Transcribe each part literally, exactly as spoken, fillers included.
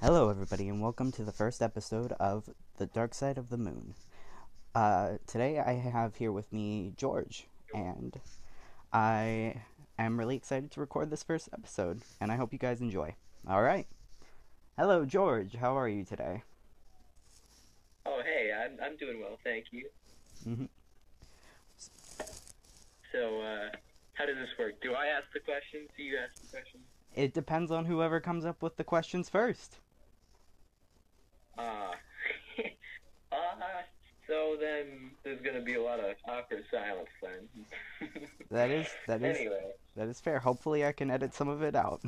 Hello, everybody, and welcome to the first episode of The Dark Side of the Moon. Uh, today I have here with me George, and I am really excited to record this first episode, and I hope you guys enjoy. Alright. Hello, George. How are you today? Oh, hey, I'm I'm doing well, thank you. hmm So, uh, how does this work? Do I ask the questions? Do you ask the questions? It depends on whoever comes up with the questions first. Ah, uh, so then there's gonna be a lot of awkward silence then. That is that is Anyway, that is fair. Hopefully, I can edit some of it out.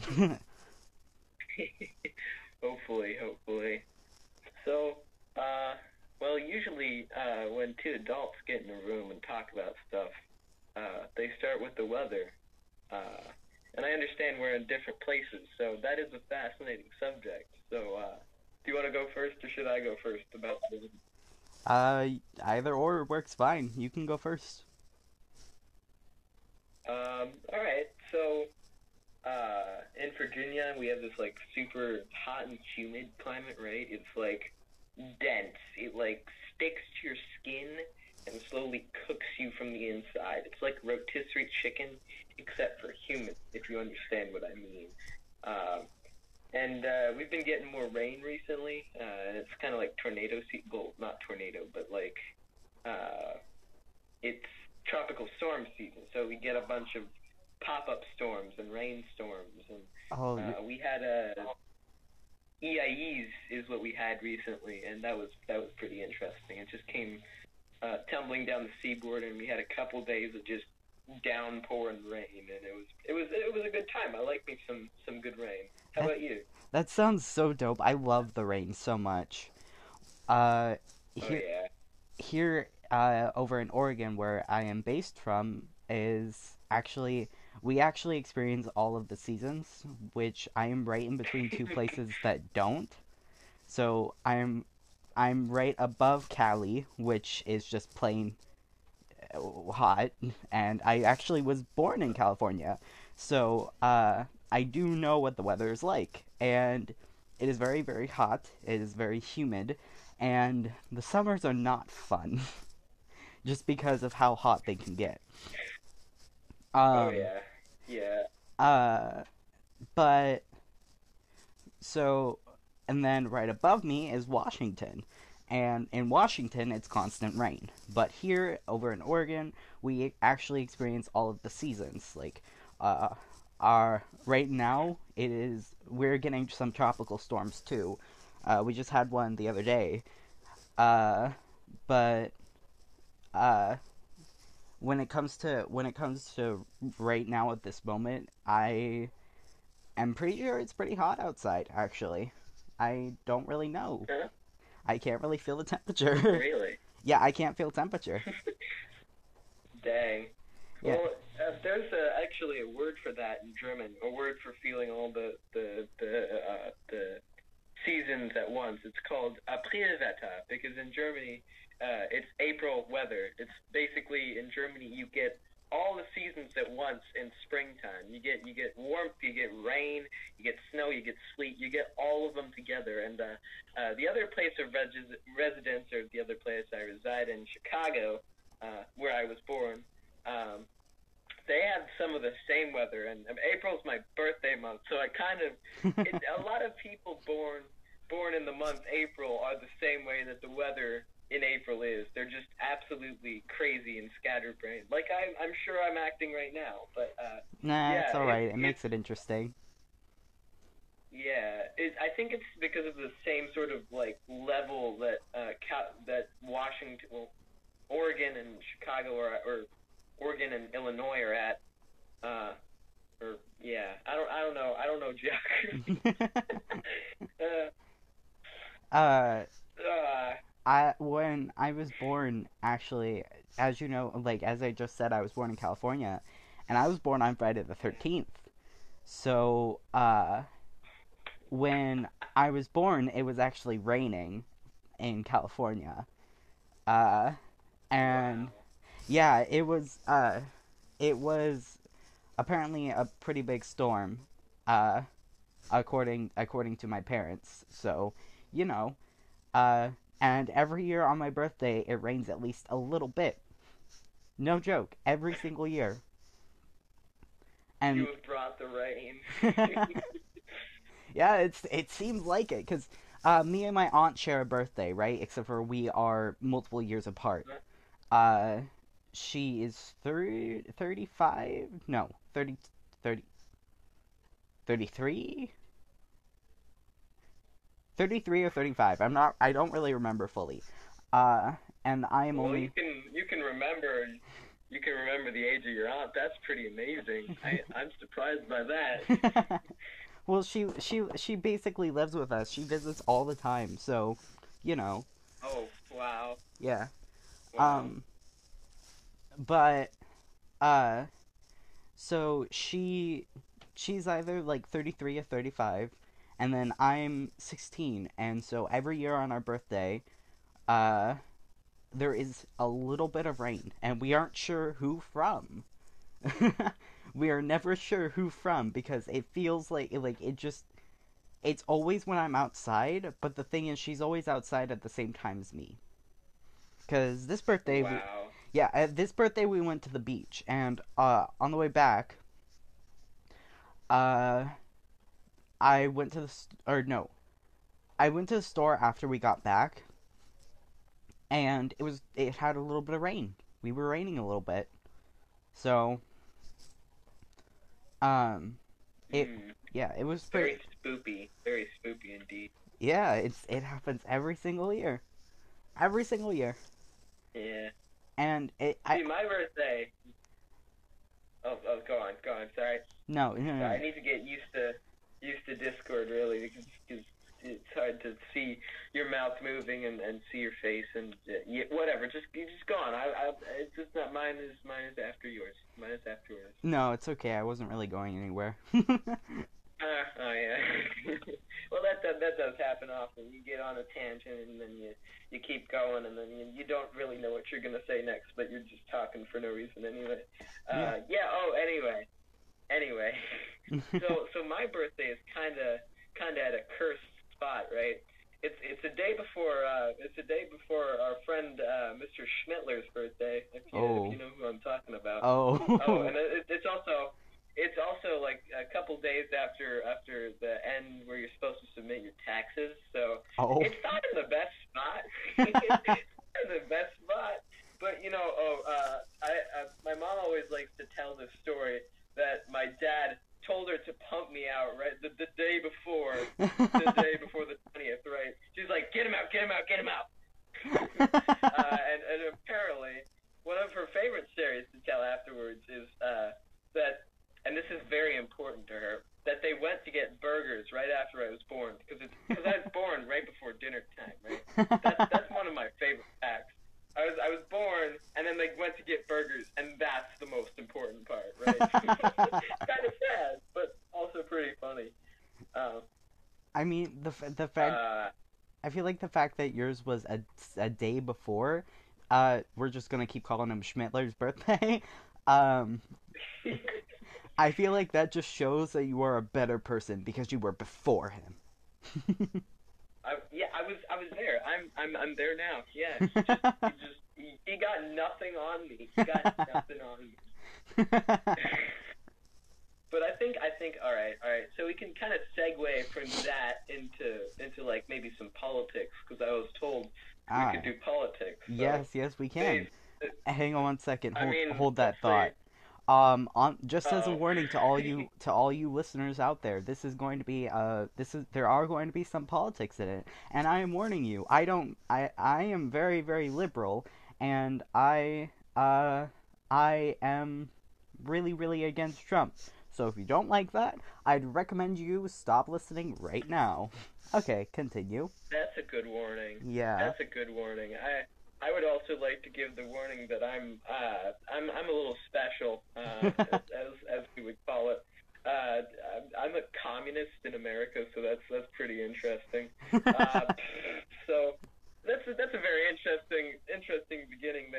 hopefully, hopefully. So, uh, well, usually, uh, when two adults get in a room and talk about stuff, uh, they start with the weather. Uh, and I understand we're in different places, so that is a fascinating subject. So, uh, do you want to go first, or should I go first about the? uh, Either or works fine. You can go first. Um, all right. So, uh, in Virginia, we have this like super hot and humid climate, right? It's like dense. It like sticks to your skin and slowly cooks you from the inside. It's like rotisserie chicken, except for human, if you understand what I mean. Um, and uh, we've been getting more rain recently, uh, and it's kind of like tornado season. Well, not tornado, but like uh, it's tropical storm season. So we get a bunch of pop-up storms and rainstorms, and Oh, uh, we had a E I Es is what we had recently, and that was that was pretty interesting. It just came uh, tumbling down the seaboard, and we had a couple days of just downpour and rain, and it was it was it was a good time. I like me some some good rain. How that about you? that sounds so dope. I love the rain so much. Uh, Oh here, yeah. here, uh, over in Oregon, where I am based from, is actually we actually experience all of the seasons, which I am right in between two places that don't. So I'm I'm right above Cali, which is just plain uh, hot, and I actually was born in California, so uh, I do know what the weather is like, and it is very very hot. It is very humid, and the summers are not fun, just because of how hot they can get. Oh Um, yeah. Yeah. uh, but so, and then right above me is Washington. And in Washington, it's constant rain. But here, over in Oregon, we actually experience all of the seasons. Like, uh, our right now, it is we're getting some tropical storms too. Uh, we just had one the other day. Uh, but uh, when it comes to when it comes to right now at this moment, I am pretty sure it's pretty hot outside. Actually, I don't really know. Huh? I can't really feel the temperature. Really? Yeah, I can't feel temperature. Dang. Yeah. Well, uh, there's uh, actually a word for that in German. A word for feeling all the the the uh, the seasons at once. It's called Aprilwetter because in Germany, uh, it's April weather. It's basically in Germany you get all the seasons at once in springtime. You get you get warmth, you get rain, you get snow, you get sleet, you get all of them together. And uh, uh, the other place of res- residence, or the other place I reside in, Chicago, uh, where I was born. Um, they have some of the same weather, and um, April's my birthday month, so I kind of it, a lot of people born born in the month April are the same way that the weather in April is. They're just absolutely crazy and scatterbrained, like I, I'm sure I'm acting right now. But uh, Nah, it's yeah, all it's right. It it's makes it interesting. yeah. It, I think it's because of the same sort of like level that uh, Cal- that Washington, well, Oregon and Chicago are, or Oregon and Illinois are at. Uh, or yeah, I don't I don't know I don't know geography. uh, uh, uh, I when I was born, actually, as you know, like as I just said, I was born in California, and I was born on Friday the thirteenth. So, uh, when I was born, it was actually raining in California. Uh, and wow. yeah, it was. Uh, it was apparently a pretty big storm. Uh, according according to my parents. So, you know, uh, and every year on my birthday, it rains at least a little bit. No joke, every single year. You And have brought the rain. yeah, it's it seems like it because uh, me and my aunt share a birthday, right? Except for we are multiple years apart. Uh, she is thirty, thirty-five? No, thirty, thirty, thirty-three? thirty-three or thirty-five. I'm not, I don't really remember fully. Uh, and I am Well, you only. can you can remember you can remember the age of your aunt. That's pretty amazing. I I'm surprised by that. Well, she she she basically lives with us. She visits all the time, so you know, Oh wow, yeah. wow. Um, but uh, so she she's either like thirty-three or thirty-five, and then I'm sixteen, and so every year on our birthday, uh, there is a little bit of rain, and we aren't sure who from. We are never sure who from because it feels like like it just it's always when I'm outside, but the thing is she's always outside at the same time as me. Cuz this birthday we Wow. yeah, uh, this birthday we went to the beach and uh on the way back uh I went to the st- or no, I went to the store after we got back and it was it had a little bit of rain. We were raining a little bit. So, um it Hmm. yeah, it was pretty. Very spoopy. Very spoopy indeed. Yeah, it's it happens every single year, every single year, Yeah. and it I See, my birthday. Oh, oh, go on, go on. Sorry. no no no, I no. need to get used to used to Discord really because, because it's hard to see your mouth moving and, and see your face and uh, yeah, whatever. Just you just go on. I, I it's just not mine is mine is after yours. Mine is after yours. No, it's okay. I wasn't really going anywhere. Uh, oh yeah. Well, that, that that does happen often. You get on a tangent and then you you keep going and then you, you don't really know what you're gonna say next, but you're just talking for no reason anyway. Yeah. Uh, yeah. Oh, anyway. Anyway. So so my birthday is kind of kind of at a cursed spot, right? It's it's a day before uh, it's a day before our friend uh, mister Schmittler's birthday. If you Oh. if you know who I'm talking about. Oh, Oh. and it, it's also it's also like a couple days after after the end where you're supposed to submit your taxes. So Oh. it's not in the best spot. It's not in the best spot. But you know, oh, uh, I, I my mom always likes to tell this story that my dad told her to pump me out right the, the day before the day before the twentieth, right? She's like, get him out, get him out, get him out. uh, and, and apparently, one of her favorite stories to tell afterwards is uh, that, and this is very important to her, that they went to get burgers right after I was born because it's because I was born right before dinner time, right? That's that's one of my favorite facts. I was I was born, and then they went to get burgers, and that's the most important part, right? Kind of sad, but also pretty funny. Um, I mean the f- the fact uh, I feel like the fact that yours was a, a day before. Uh, we're just gonna keep calling him Schmittler's birthday. um, I feel like that just shows that you are a better person because you were before him. I, yeah, I was I was there. I'm I'm I'm there now. Yeah, he just he just he, he got nothing on me. He got nothing on me. But I think I think all right, all right. So we can kind of segue from that into into like maybe some politics because I was told we Ah, could do politics. So yes, yes, we can. Dave, Hang on one second. I Hold, mean, hold that hopefully, thought. Um, on just as a uh-oh. warning to all you to all you listeners out there, this is going to be uh this is there are going to be some politics in it, and I am warning you. I don't I I am very very liberal, and I uh I am really really against Trump. So if you don't like that, I'd recommend you stop listening right now. Okay, continue. That's a good warning. Yeah. That's a good warning. I I would also like to give the warning that I'm uh I'm I'm a little special uh as as we would call it. Uh, I'm, I'm a communist in America, so that's that's pretty interesting. Uh, so that's a, that's a very interesting interesting beginning there.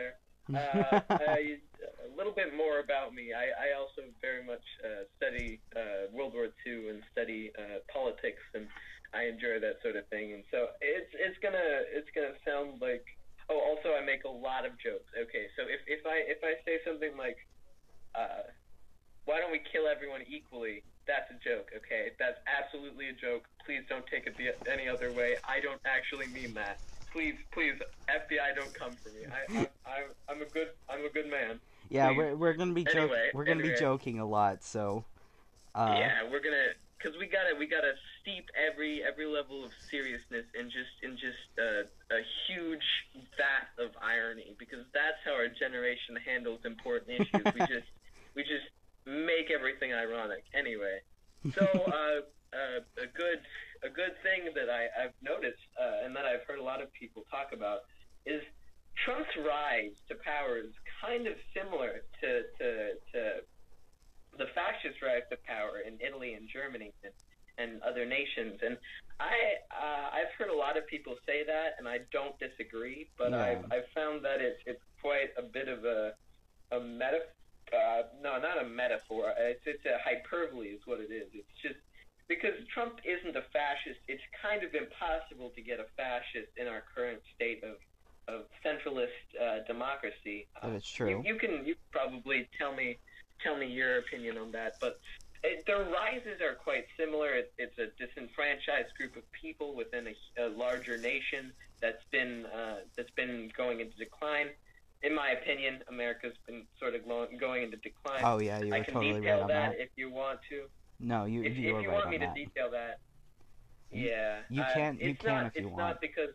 Uh, I, a little bit more about me. I, I also very much uh, study uh, World War Two and study uh, politics, and I enjoy that sort of thing. And so it's it's gonna it's gonna sound like. Oh, also I make a lot of jokes. Okay, so if, if I if I say something like, uh, "Why don't we kill everyone equally?" That's a joke. Okay, that's absolutely a joke. Please don't take it the, any other way. I don't actually mean that. Please, please, F B I, don't come for me. I, I, I I'm a good, I'm a good man. Yeah, Please. we're we're gonna be joking. Anyway, We're gonna anyway. be joking a lot. So, uh, Yeah, we're gonna, cause we gotta, we gotta steep every every level of seriousness in just in just uh, a huge vat of irony, because that's how our generation handles important issues. we just we just make everything ironic. Anyway, so uh, uh, a good a good thing that I, I've noticed uh, and that I've heard a lot of people talk about is Trump's rise to power is kind of similar to to, to the fascist rise to power in Italy and Germany and, and other nations. And I uh, I've heard a lot of people say that, and I don't disagree. But Yeah. I've I've found that it's it's quite a bit of a a metaphor. Uh, no, not a metaphor. It's it's a hyperbole, is what it is. It's just because Trump isn't a fascist. It's kind of impossible to get a fascist in our current state of of centralist uh, democracy. that is true. You, you can you probably tell me tell me your opinion on that, but it, their rises are quite similar. It, it's a disenfranchised group of people within a, a larger nation that's been uh, that's been going into decline. In my opinion, America's been sort of glo- going into decline. Oh yeah, you were I can totally detail right on that, that. if you want to. No, you If, you if were you right want on me that. to detail that, You- yeah, you uh, can- you it's can not, if you it's want. not because,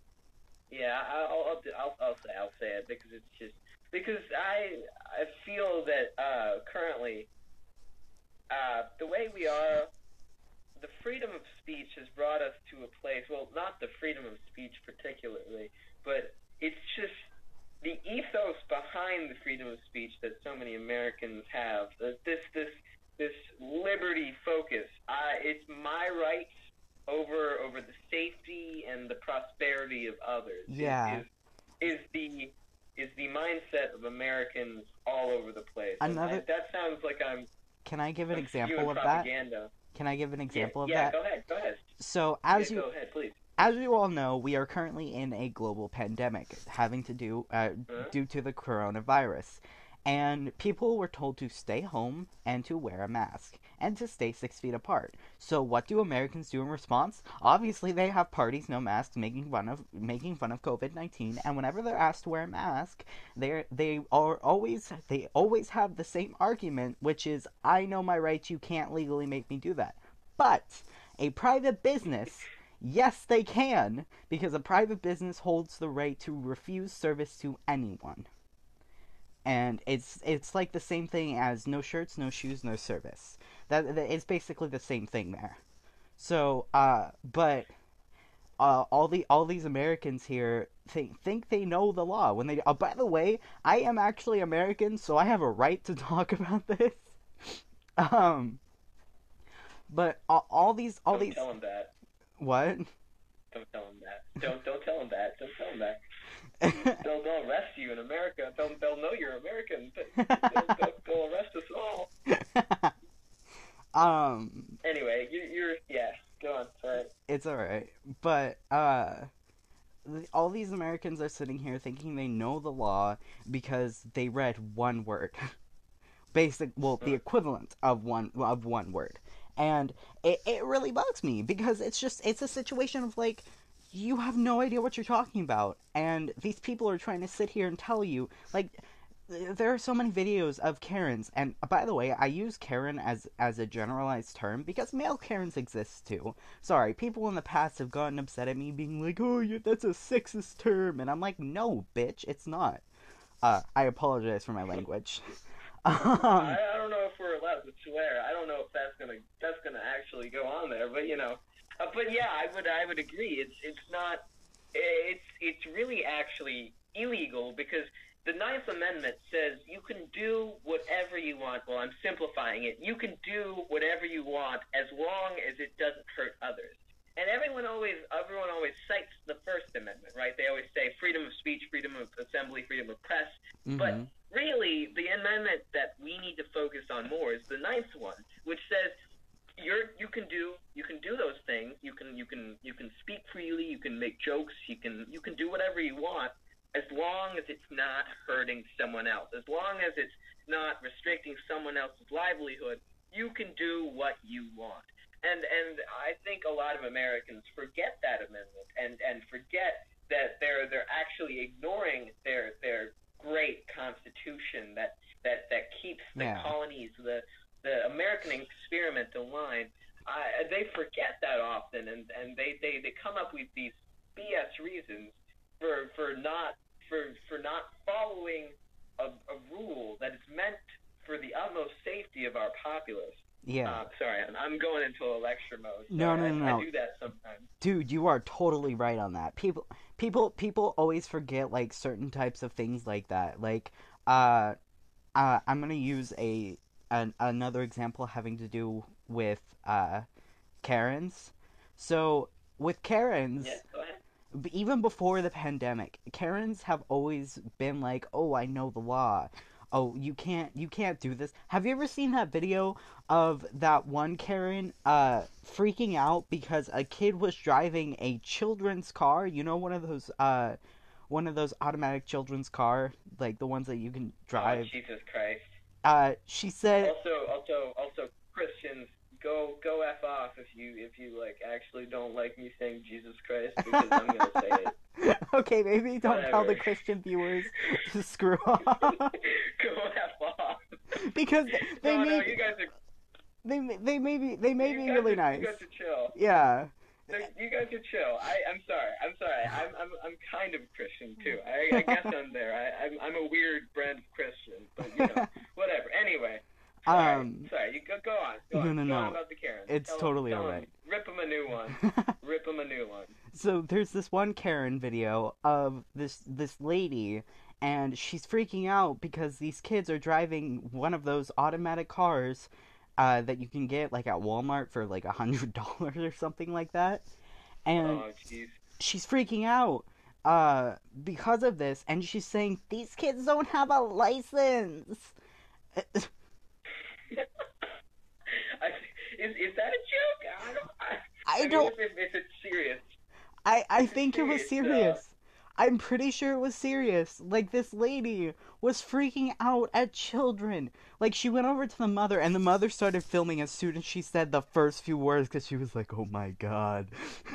yeah, I'll, I'll, I'll, I'll say, I'll say it because it's just because I, I feel that uh, currently, uh, the way we are, the freedom of speech has brought us to a place. Well, not the freedom of speech particularly, but it's just the ethos behind the freedom of speech that so many Americans have. Uh, This, this, this liberty focus. Uh, it's my rights over over the safety and the prosperity of others. Yeah. Is, is, is the is the mindset of Americans all over the place. And Another- I- that sounds like I'm Can I give an I'm example spewing of that? propaganda. Can I give an example yeah, of yeah, that? go ahead, go ahead. So as yeah, you go ahead, please. as you all know, we are currently in a global pandemic having to do uh, Huh? due to the coronavirus. And people were told to stay home and to wear a mask and to stay six feet apart. So what do Americans do in response? Obviously, they have parties, no masks, making fun of making fun of COVID nineteen. And whenever they're asked to wear a mask, they they are always they always have the same argument, which is, "I know my rights. You can't legally make me do that." But a private business, yes, they can, because a private business holds the right to refuse service to anyone. And it's it's like the same thing as no shirts, no shoes, no service. That, that it's basically the same thing there. So, uh, but uh, all the all these Americans here think think they know the law when they. Oh, by the way, I am actually American, so I have a right to talk about this. um, but all, all these all Don't these tell him that. what? Don't tell him that. Don't don't tell him that. Don't tell him that. They'll they'll arrest you in America. They'll they'll know you're American. They'll, they'll, they'll arrest us all. um. Anyway, you, you're yeah. Go on. Sorry. It's alright. But, uh, th- all these Americans are sitting here thinking they know the law because they read one word. Basic, well, the equivalent of one, of one word. And it, it really bugs me because it's just, it's a situation of like, you have no idea what you're talking about. And these people are trying to sit here and tell you, like, there are so many videos of Karens, and by the way, I use Karen as as a generalized term because male Karens exist too. Sorry, people in the past have gotten upset at me being like, "Oh, yeah, that's a sexist term," and I'm like, "No, bitch, it's not." Uh, I apologize for my language. um, I, I don't know if we're allowed to swear. I don't know if that's gonna that's gonna actually go on there, but you know, uh, but yeah, I would I would agree. It's it's not it's it's really actually illegal because the Ninth Amendment says you can do whatever you want. Well, I'm simplifying it. You can do whatever you want as long as it doesn't hurt others. And everyone always, everyone always cites the First Amendment, right? They always say freedom of speech, freedom of assembly, freedom of press. But Mm-hmm. really, the amendment that we need to focus on more is the ninth one, which says you're you can do you can do those things. You can you can you can speak freely. You can make jokes. You can you can do whatever you want as long as it's not hurting someone else. As long as it's not restricting someone else's livelihood, you can do what you want. And and I think a lot of Americans forget that amendment and, and forget that they're they're actually ignoring their their great constitution that that, that keeps the Yeah. colonies, the the American experiment alive. Uh, they forget that often, and, and they, they, they come up with these B S reasons for for not for for not following a, a rule that is meant for the utmost safety of our populace. Yeah. Uh, sorry, I'm, I'm going into a lecture mode. No, Sorry, no, no, I, no. I do that sometimes. Dude, you are totally right on that. People people people always forget like certain types of things like that. Like uh uh I'm going to use a an, another example having to do with uh Karens. So, with Karens, Yeah, go ahead. b- even before the pandemic, Karens have always been like, "Oh, I know the law. Oh, you can't you can't do this." Have you ever seen that video of that one Karen uh freaking out because a kid was driving a children's car? You know, one of those uh one of those automatic children's car, like the ones that you can Oh, drive. Jesus Christ. Uh she said, Also, also, also, Christians, go go f off if you if you like actually don't like me saying Jesus Christ, because I'm gonna say it. okay, maybe don't tell the Whatever. Christian viewers to screw off. Go f off. because they no, may no, you guys are they may- they may be they may you be guys really are, nice. You guys are chill. Yeah. No, you guys are chill. I I'm sorry. I'm sorry. I'm I'm I'm kind of Christian too. I, I guess I'm there. I I'm I'm a weird brand of Christian, but you know, whatever. Anyway. Sorry, Um, sorry. You go go on. Go no, on. no, go no. on about the Karens. It's Tell 'em- totally tell 'em. alright. Rip them a new one. Rip them a new one. So there's this one Karen video of this this lady, and she's freaking out because these kids are driving one of those automatic cars uh, that you can get like at Walmart for like a hundred dollars or something like that. And Oh, jeez. she's freaking out uh, because of this, and she's saying these kids don't have a license. I, is is that a joke? I don't. I, I I mean, don't. If, if, if it's serious. I I This is think it was serious, uh, serious. I'm pretty sure it was serious. Like, this lady was freaking out at children. Like, she went over to the mother, and the mother started filming as soon as she said the first few words, because she was like, "Oh my god."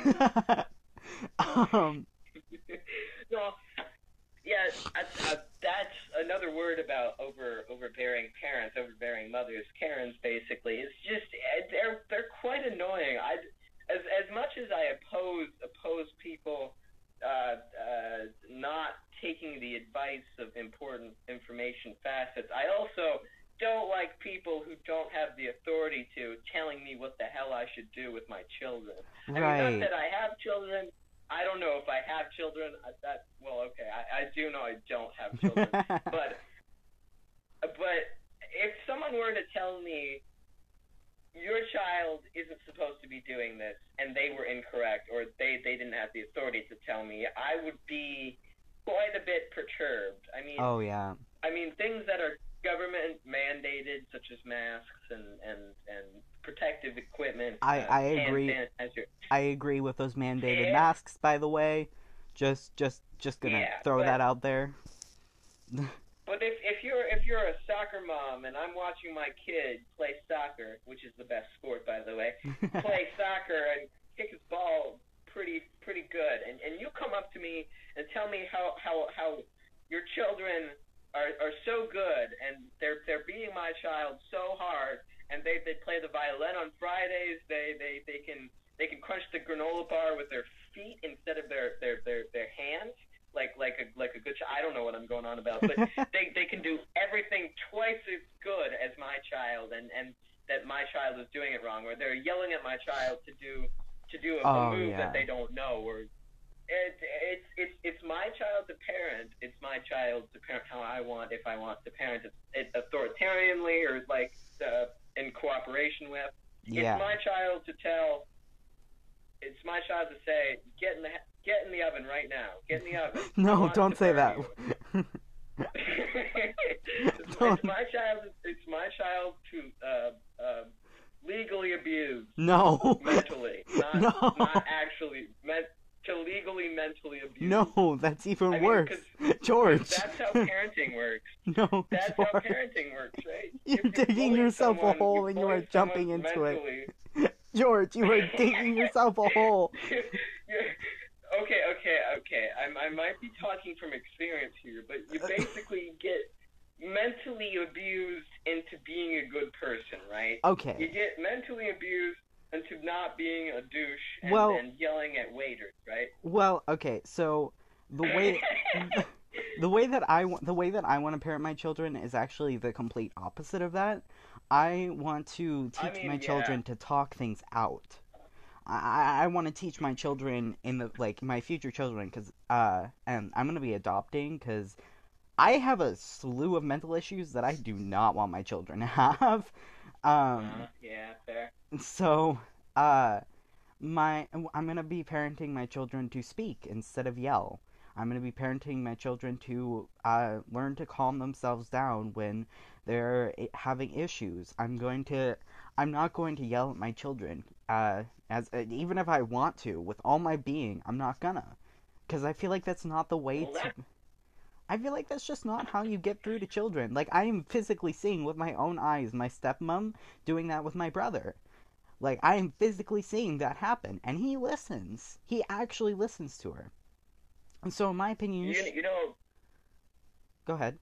um. No. Yeah, I, I, that's another word about over overbearing parents, overbearing mothers. Karens, basically, it's just they're they're quite annoying. I as as much as I oppose oppose people uh, uh, not taking the advice of important information facets, I also don't like people who don't have the authority to telling me what the hell I should do with my children. I mean, Right. not that I have children. I don't know if I have children. I, that well, okay, I, I do know I don't have children, but but if someone were to tell me your child isn't supposed to be doing this and they were incorrect, or they they didn't have the authority to tell me, I would be quite a bit perturbed. I mean, Oh yeah. I mean things that are government mandated, such as masks and and and protective equipment. I- uh, I hand agree. sanitizer. I agree with those mandated Yeah. masks. By the way, just just just gonna Yeah, throw but- that out there. But if, if you're if you're a soccer mom and I'm watching my kid play soccer, which is the best sport by the way, play soccer and kick his ball pretty pretty good, and, and you come up to me and tell me how, how, how your children are, are so good and they're they're beating my child so hard, and they, they play the violin on Fridays, they, they, they can they can crunch the granola bar with their feet instead of their, their, their, their hands. Like like a like a good ch- I don't know what I'm going on about, but they they can do everything twice as good as my child, and, and that my child is doing it wrong, or they're yelling at my child to do to do a, Oh, a move yeah. that they don't know, or it, it's it's it's my child to parent. It's my child to parent how I want, if I want to parent it, it authoritarianly or like uh, in cooperation with. Yeah. It's my child to tell. It's my child to say, get in the get in the oven right now. Get in the oven. I No, want don't to say burn that. you." it's, Don't. it's my child. It's my child to uh, uh, legally abuse No. mentally, not No. not actually meant to legally mentally abuse. No, that's even I mean, worse. 'cause George. That's how parenting works. No, That's George. how parenting works, right? You're If you digging bully yourself a someone, hole and you bully are jumping someone into it. mentally, George, you are digging yourself a hole. You're- okay, okay, okay. I, I might be talking from experience here, but you basically get mentally abused into being a good person, right? You Okay. get mentally abused into not being a douche and, Well- and yelling at waiters, right? Well, okay. So the way the way that I wa- the way that I want to parent my children is actually the complete opposite of that. I want to teach I mean, my yeah. children to talk things out. I, I, I want to teach my children in the like my future children because uh and I'm gonna be adopting because I have a slew of mental issues that I do not want my children to have. Um, Uh, yeah, fair. so uh, my I'm gonna be parenting my children to speak instead of yell. I'm gonna be parenting my children to uh, learn to calm themselves down when they're i- having issues. I'm going to I'm not going to yell at my children. Uh, as uh, even if I want to, with all my being, I'm not gonna, because I feel like that's not the way Well, to. that- I feel like that's just not how you get through to children. Like I am physically seeing with my own eyes my stepmom doing that with my brother. Like I am physically seeing that happen, and he listens. He actually listens to her. And so, in my opinion, you You, sh- you know, go ahead.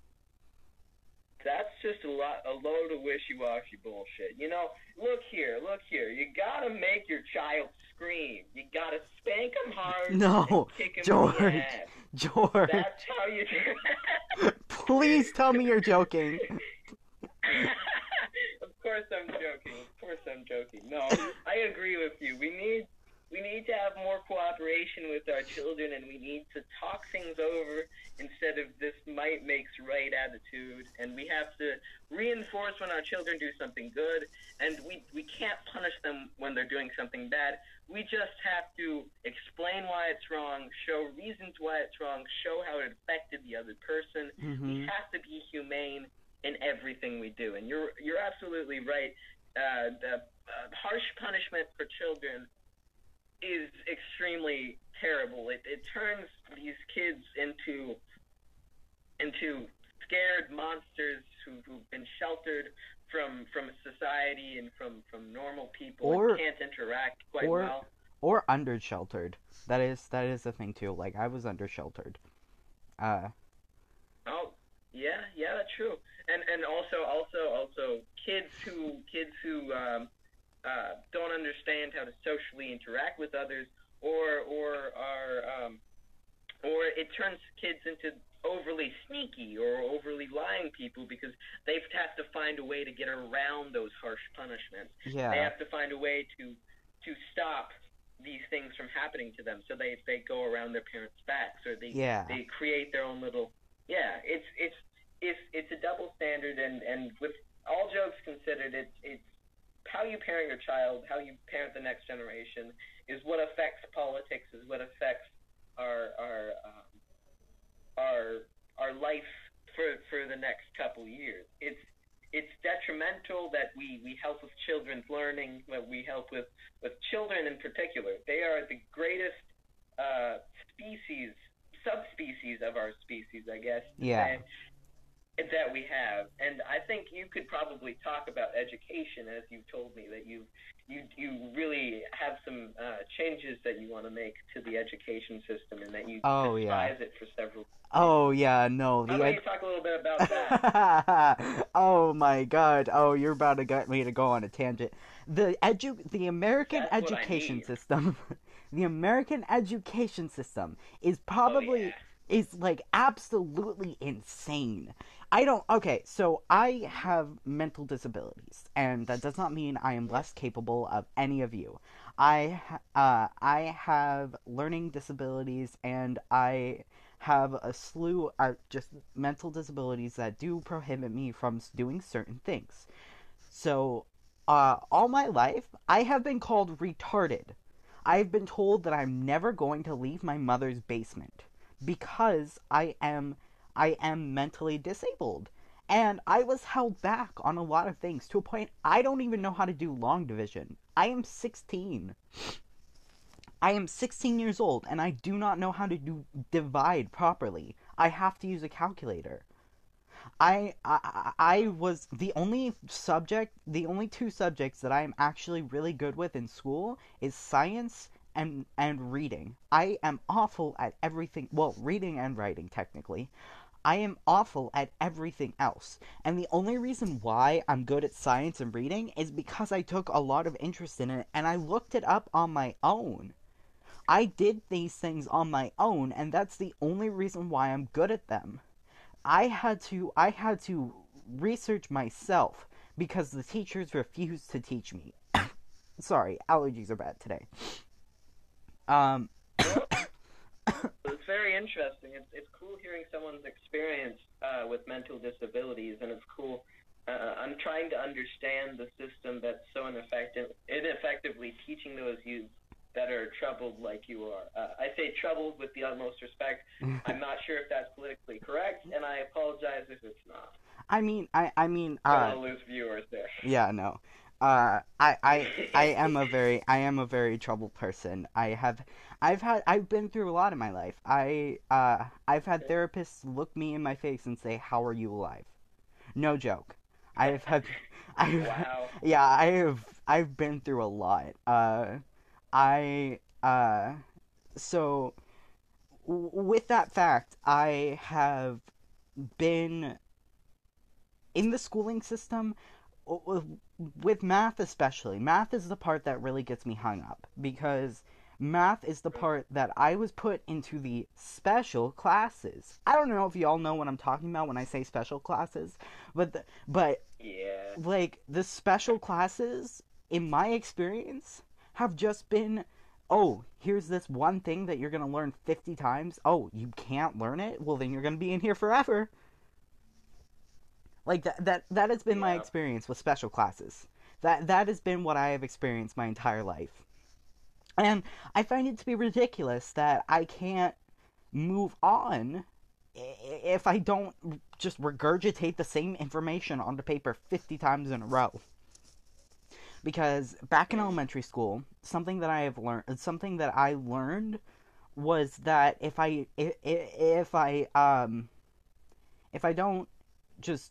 that's just a lot, a load of wishy-washy bullshit. You know, look here, look here. You gotta make your child scream. You gotta spank him hard. No, and kick him George. in the ass. George, That's how you do. please tell me you're joking. Of course I'm joking. Of course I'm joking. No, I agree with you. We need we need to have more cooperation with our children, and we need to talk things over instead of this might makes right attitude. And we have to reinforce when our children do something good, and we we can't punish them when they're doing something bad. We just have to explain why it's wrong, show reasons why it's wrong, show how it affected the other person. hmm We have to be humane in everything we do, and you're you're absolutely right. Uh, the uh, harsh punishment for children is extremely terrible. It it turns these kids into into scared monsters who who've been sheltered from from society and from from normal people Or- and can't interact quite or- well. Or under sheltered. That is that is the thing too. Like I was under sheltered. Uh, Oh, yeah, yeah, that's true. And and also also also kids who kids who um, uh, don't understand how to socially interact with others, or or are um, or it turns kids into overly sneaky or overly lying people because they have to find a way to get around those harsh punishments. They yeah. have to find a way to to stop these things from happening to them. So they they go around their parents' backs, or they Yeah. they create their own little. Yeah, it's it's it's it's a double standard, and and with all jokes considered, it's it's how you parent your child, how you parent the next generation, is what affects politics, is what affects our our um, our our life for for the next couple years. It's it's detrimental that we, we help with children's learning, that we help with, with children in particular. They are the greatest uh, species, subspecies of our species, I guess, to Yeah. say, that we have. And I think you could probably talk about education, as you told me that you you you really have some uh, changes that you want to make to the education system, and that you Oh, yeah. despise it for several. Oh yeah, no. How The about ed- you talk a little bit about that? oh my god. Oh, you're about to get me to go on a tangent. The edu the American That's what I education need. system, the American education system is probably Oh, yeah. is like absolutely insane. I don't Okay, so I have mental disabilities, and that does not mean I am less capable of any of you. I ha- uh I have learning disabilities, and I have a slew of just mental disabilities that do prohibit me from s- doing certain things. So, uh, all my life, I have been called retarded. I've been told that I'm never going to leave my mother's basement because I am I am mentally disabled. And I was held back on a lot of things to a point I don't even know how to do long division. I am sixteen. I am sixteen years old and I do not know how to do divide properly. I have to use a calculator. I, I I was the only subject, the only two subjects that I am actually really good with in school is science and and reading. I am awful at everything. Well, reading and writing technically. I am awful at everything else. And the only reason why I'm good at science and reading is because I took a lot of interest in it and I looked it up on my own. I did these things on my own, and that's the only reason why I'm good at them. I had to I had to research myself because the teachers refused to teach me. Sorry, allergies are bad today. Um Well, it's very interesting. It's it's cool hearing someone's experience uh, with mental disabilities, and it's cool. Uh, I'm trying to understand the system that's so ineffective, ineffectively teaching those youths that are troubled like you are. Uh, I say troubled with the utmost respect. I'm not sure if that's politically correct, and I apologize if it's not. I mean I I mean Don't uh want to lose viewers there. yeah, no. Uh I I I am a very I am a very troubled person. I have I've had I've been through a lot in my life. I uh I've had therapists look me in my face and say, "How are you alive?" No joke. I've had I've Wow. yeah, I have I've been through a lot. Uh I uh so w- with that fact, I have been in the schooling system with math especially. Math is the part that really gets me hung up because math is the part that I was put into the special classes. I don't know if y'all know what I'm talking about when I say special classes, but the, but Yeah. like the special classes in my experience have just been, oh, here's this one thing that you're going to learn fifty times. Oh, you can't learn it? Well, then you're going to be in here forever. Like that that that has been my Yeah. experience with special classes. That that has been what I have experienced my entire life. And I find it to be ridiculous that I can't move on if I don't just regurgitate the same information onto paper fifty times in a row. Because back in elementary school, something that I have learned, something that I learned was that if I if, if I um if I don't just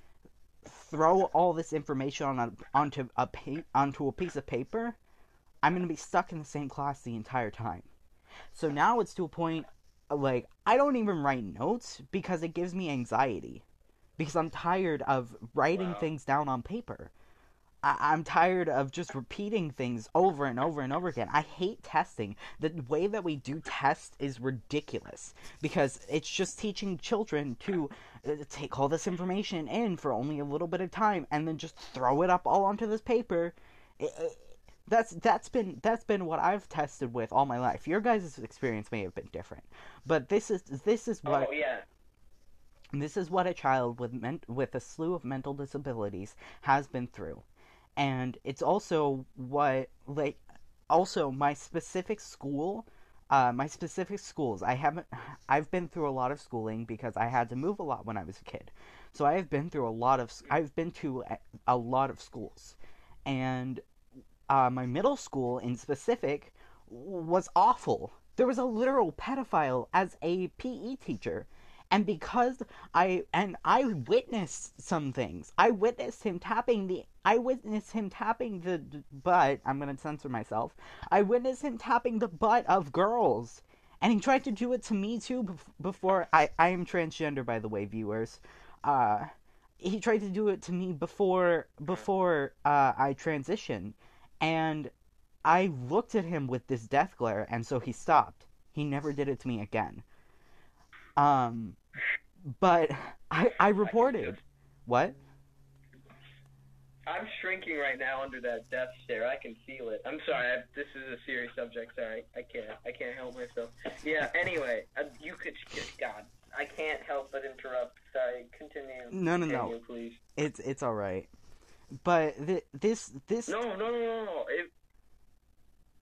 throw all this information on a, onto a pa- onto a piece of paper, I'm gonna be stuck in the same class the entire time. So now it's to a point like I don't even write notes because it gives me anxiety because I'm tired of writing Wow. things down on paper. I- I'm tired of just repeating things over and over and over again. I hate testing. The way that we do tests is ridiculous because it's just teaching children to uh, take all this information in for only a little bit of time and then just throw it up all onto this paper. It, it, that's that's been that's been what I've tested with all my life. Your guys' experience may have been different, but this is this is what Oh yeah. this is what a child with men- with a slew of mental disabilities has been through. And it's also what like also my specific school uh, my specific schools. I haven't I've been through a lot of schooling because I had to move a lot when I was a kid, so I have been through a lot of I've been to a, a lot of schools. And uh, my middle school in specific was awful. There was a literal pedophile as a P E teacher. And because I and I witnessed some things. I witnessed him tapping the I witnessed him tapping the butt. I'm going to censor myself. I witnessed him tapping the butt of girls. And he tried to do it to me too before I I am transgender, by the way, viewers. Uh he tried to do it to me before before uh, I transitioned, and I looked at him with this death glare, and so he stopped. He never did it to me again. Um, but I I I can reported just. what? I'm shrinking right now under that death stare. I can feel it. I'm sorry. I, this is a serious subject. Sorry. I can't. I can't help myself. Yeah. Anyway, uh, you could. God, I can't help but interrupt. Sorry. Continue. No, no, Continue, no. please. It's it's all right. But th- this this No, no, no, no, no. It,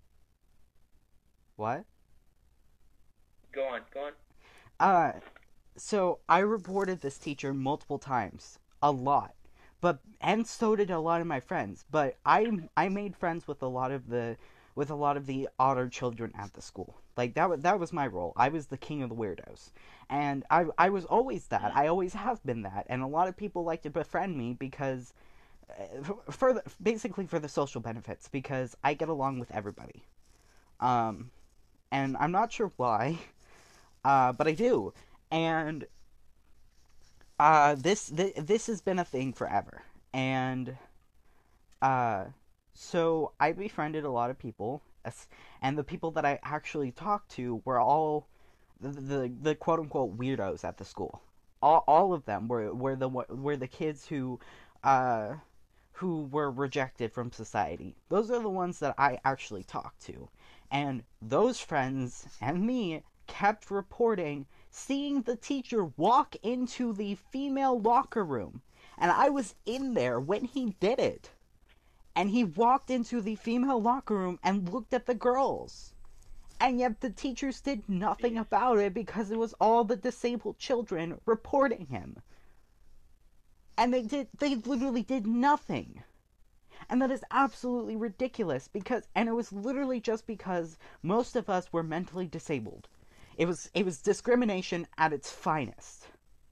what? go on. Go on. Uh So I reported this teacher multiple times, a lot, but and so did a lot of my friends. But I I made friends with a lot of the with a lot of the odder children at the school. Like that was that was my role. I was the king of the weirdos, and I I was always that. I always have been that, and a lot of people like to befriend me because uh, for the, basically for the social benefits because I get along with everybody. Um, and I'm not sure why, uh, but I do. And uh, this, this this has been a thing forever, and uh, so I befriended a lot of people, and the people that I actually talked to were all the the, the quote unquote weirdos at the school. All, all of them were, were the were the kids who uh, who were rejected from society. Those are the ones that I actually talked to. And those friends and me kept reporting seeing the teacher walk into the female locker room. And I was in there when he did it. And he walked into the female locker room and looked at the girls. And yet the teachers did nothing about it because it was all the disabled children reporting him. And they did they literally did nothing. And that is absolutely ridiculous because and it was literally just because most of us were mentally disabled. It was it was discrimination at its finest.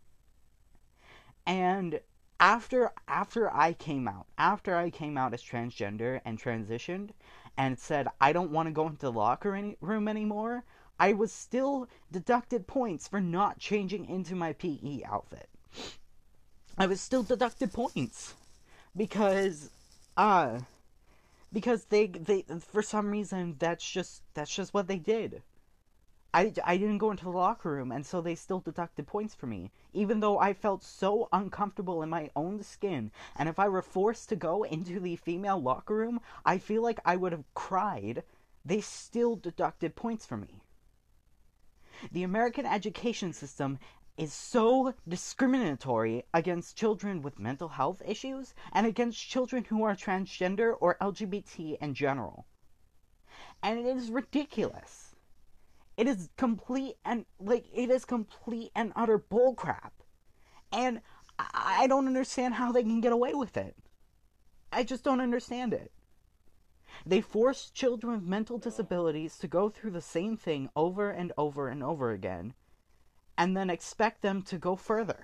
And after after I came out, after I came out as transgender and transitioned and said I don't want to go into the locker any, room anymore, I was still deducted points for not changing into my P E outfit. I was still deducted points because uh because they they for some reason that's just that's just what they did. I, I didn't go into the locker room, and so they still deducted points for me, even though I felt so uncomfortable in my own skin. And if I were forced to go into the female locker room, I feel like I would have cried. They still deducted points for me. The American education system is so discriminatory against children with mental health issues and against children who are transgender or L G B T in general. And it is ridiculous. It is complete and like it is complete and utter bullcrap. And I don't understand how they can get away with it. I just don't understand it. They force children with mental disabilities to go through the same thing over and over and over again, and then expect them to go further.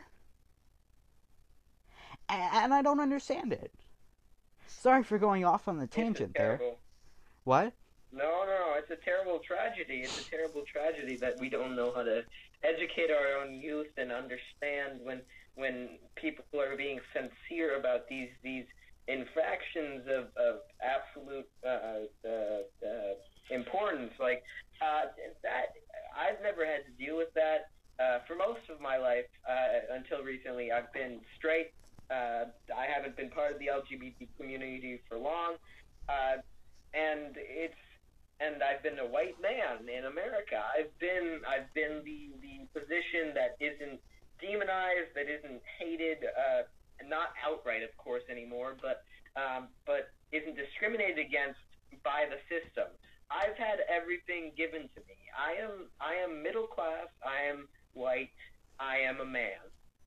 And I don't understand it. Sorry for going off on the tangent there. What? No, no, no, it's a terrible tragedy. It's a terrible tragedy that we don't know how to educate our own youth and understand when when people are being sincere about these these infractions of, of absolute uh, uh, uh, importance. Like uh, that, I've never had to deal with that. Uh, for most of my life, uh, until recently, I've been straight. Uh, I haven't been part of the L G B T community for long, uh, and it's and I've been a white man in America. I've been I've been the, the position that isn't demonized, that isn't hated, uh, not outright, of course, anymore, but um, but isn't discriminated against by the system. I've had everything given to me. I am I am middle class. I am white. I am a man.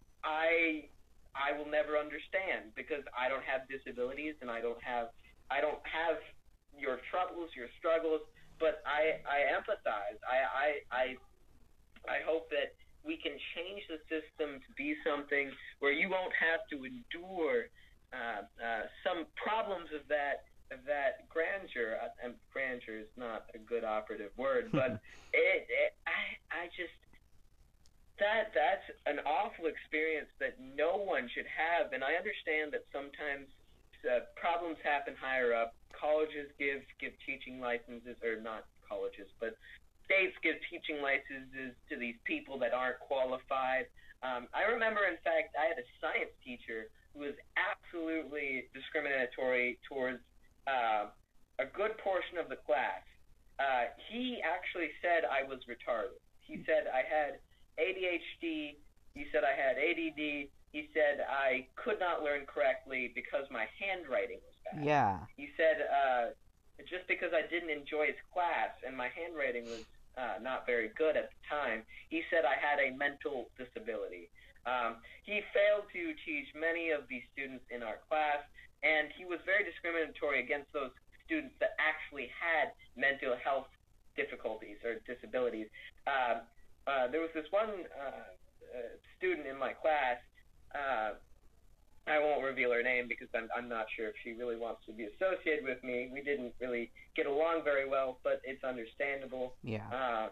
I I will never understand because I don't have disabilities and I don't have I don't have your troubles, your struggles, but I, I empathize. I, I, I, I hope that we can change the system to be something where you won't have to endure uh, uh, some problems of that of that grandeur. Uh, and grandeur is not a good operative word, but it, it, I, I just that that's an awful experience that no one should have. And I understand that sometimes uh, problems happen higher up. Colleges give give teaching licenses, or not colleges, but states give teaching licenses to these people that aren't qualified. Um, I remember, in fact, I had a science teacher who was absolutely discriminatory towards uh, a good portion of the class. Uh, he actually said I was retarded. He said I had A D H D. He said I had A D D. He said I could not learn correctly because my handwriting was bad. Yeah. He said uh, just because I didn't enjoy his class and my handwriting was uh, not very good at the time. He said I had a mental disability. Um, he failed to teach many of the students in our class, and he was very discriminatory against those students that actually had mental health difficulties or disabilities. Uh, uh, there was this one uh, uh, student in my class. Uh, I won't reveal her name because I'm I'm not sure if she really wants to be associated with me. We didn't really get along very well, but it's understandable. Yeah. Uh,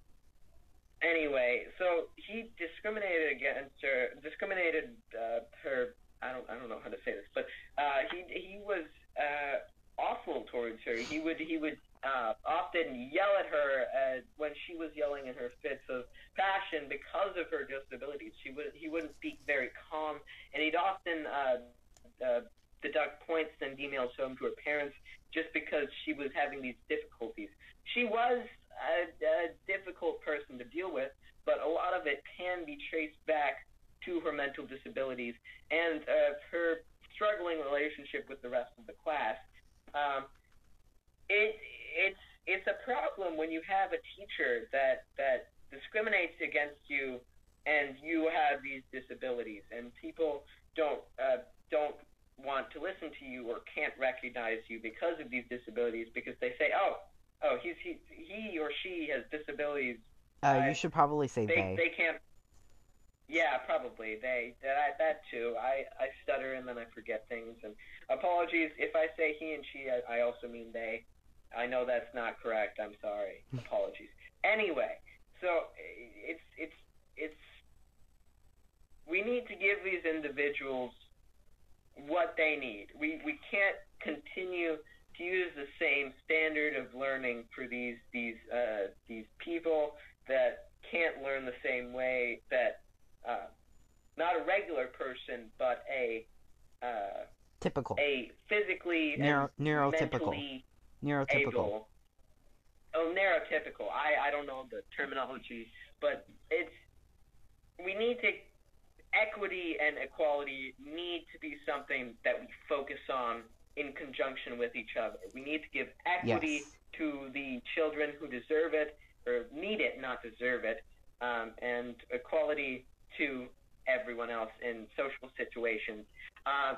anyway, so he discriminated against her, discriminated uh, her. I don't I don't know how to say this, but uh, he he was uh, awful towards her. He would he would uh, often yell at her uh, when she was yelling in her fits of passion because of her disabilities. She would he wouldn't speak very calm, and he'd often uh, uh, deduct points and emails home to her parents just because she was having these difficulties. She was a, a difficult person to deal with, but a lot of it can be traced back to her mental disabilities and uh, her struggling relationship with the rest of the class. Um, it it's it's a problem when you have a teacher that that discriminates against you and you have these disabilities and people don't uh, don't want to listen to you or can't recognize you because of these disabilities because they say oh oh he's he he or she has disabilities. Uh, uh, you should probably say they they. they can't. Yeah, probably they that that too. I I stutter and then I forget things. And apologies if I say he and she. I, I also mean they. I know that's not correct. I'm sorry. Apologies. Anyway, so it's it's it's we need to give these individuals what they need. We we can't continue to use the same standard of learning for these these uh, these people that can't learn the same way that uh, not a regular person but a uh, Typical. a physically Neuro- and neurotypical. mentally Neurotypical. able. Oh, neurotypical. I I don't know the terminology, but it's we need to equity and equality need to be something that we focus on in conjunction with each other. We need to give equity Yes. to the children who deserve it or need it, not deserve it, um, and equality to everyone else in social situations. Uh,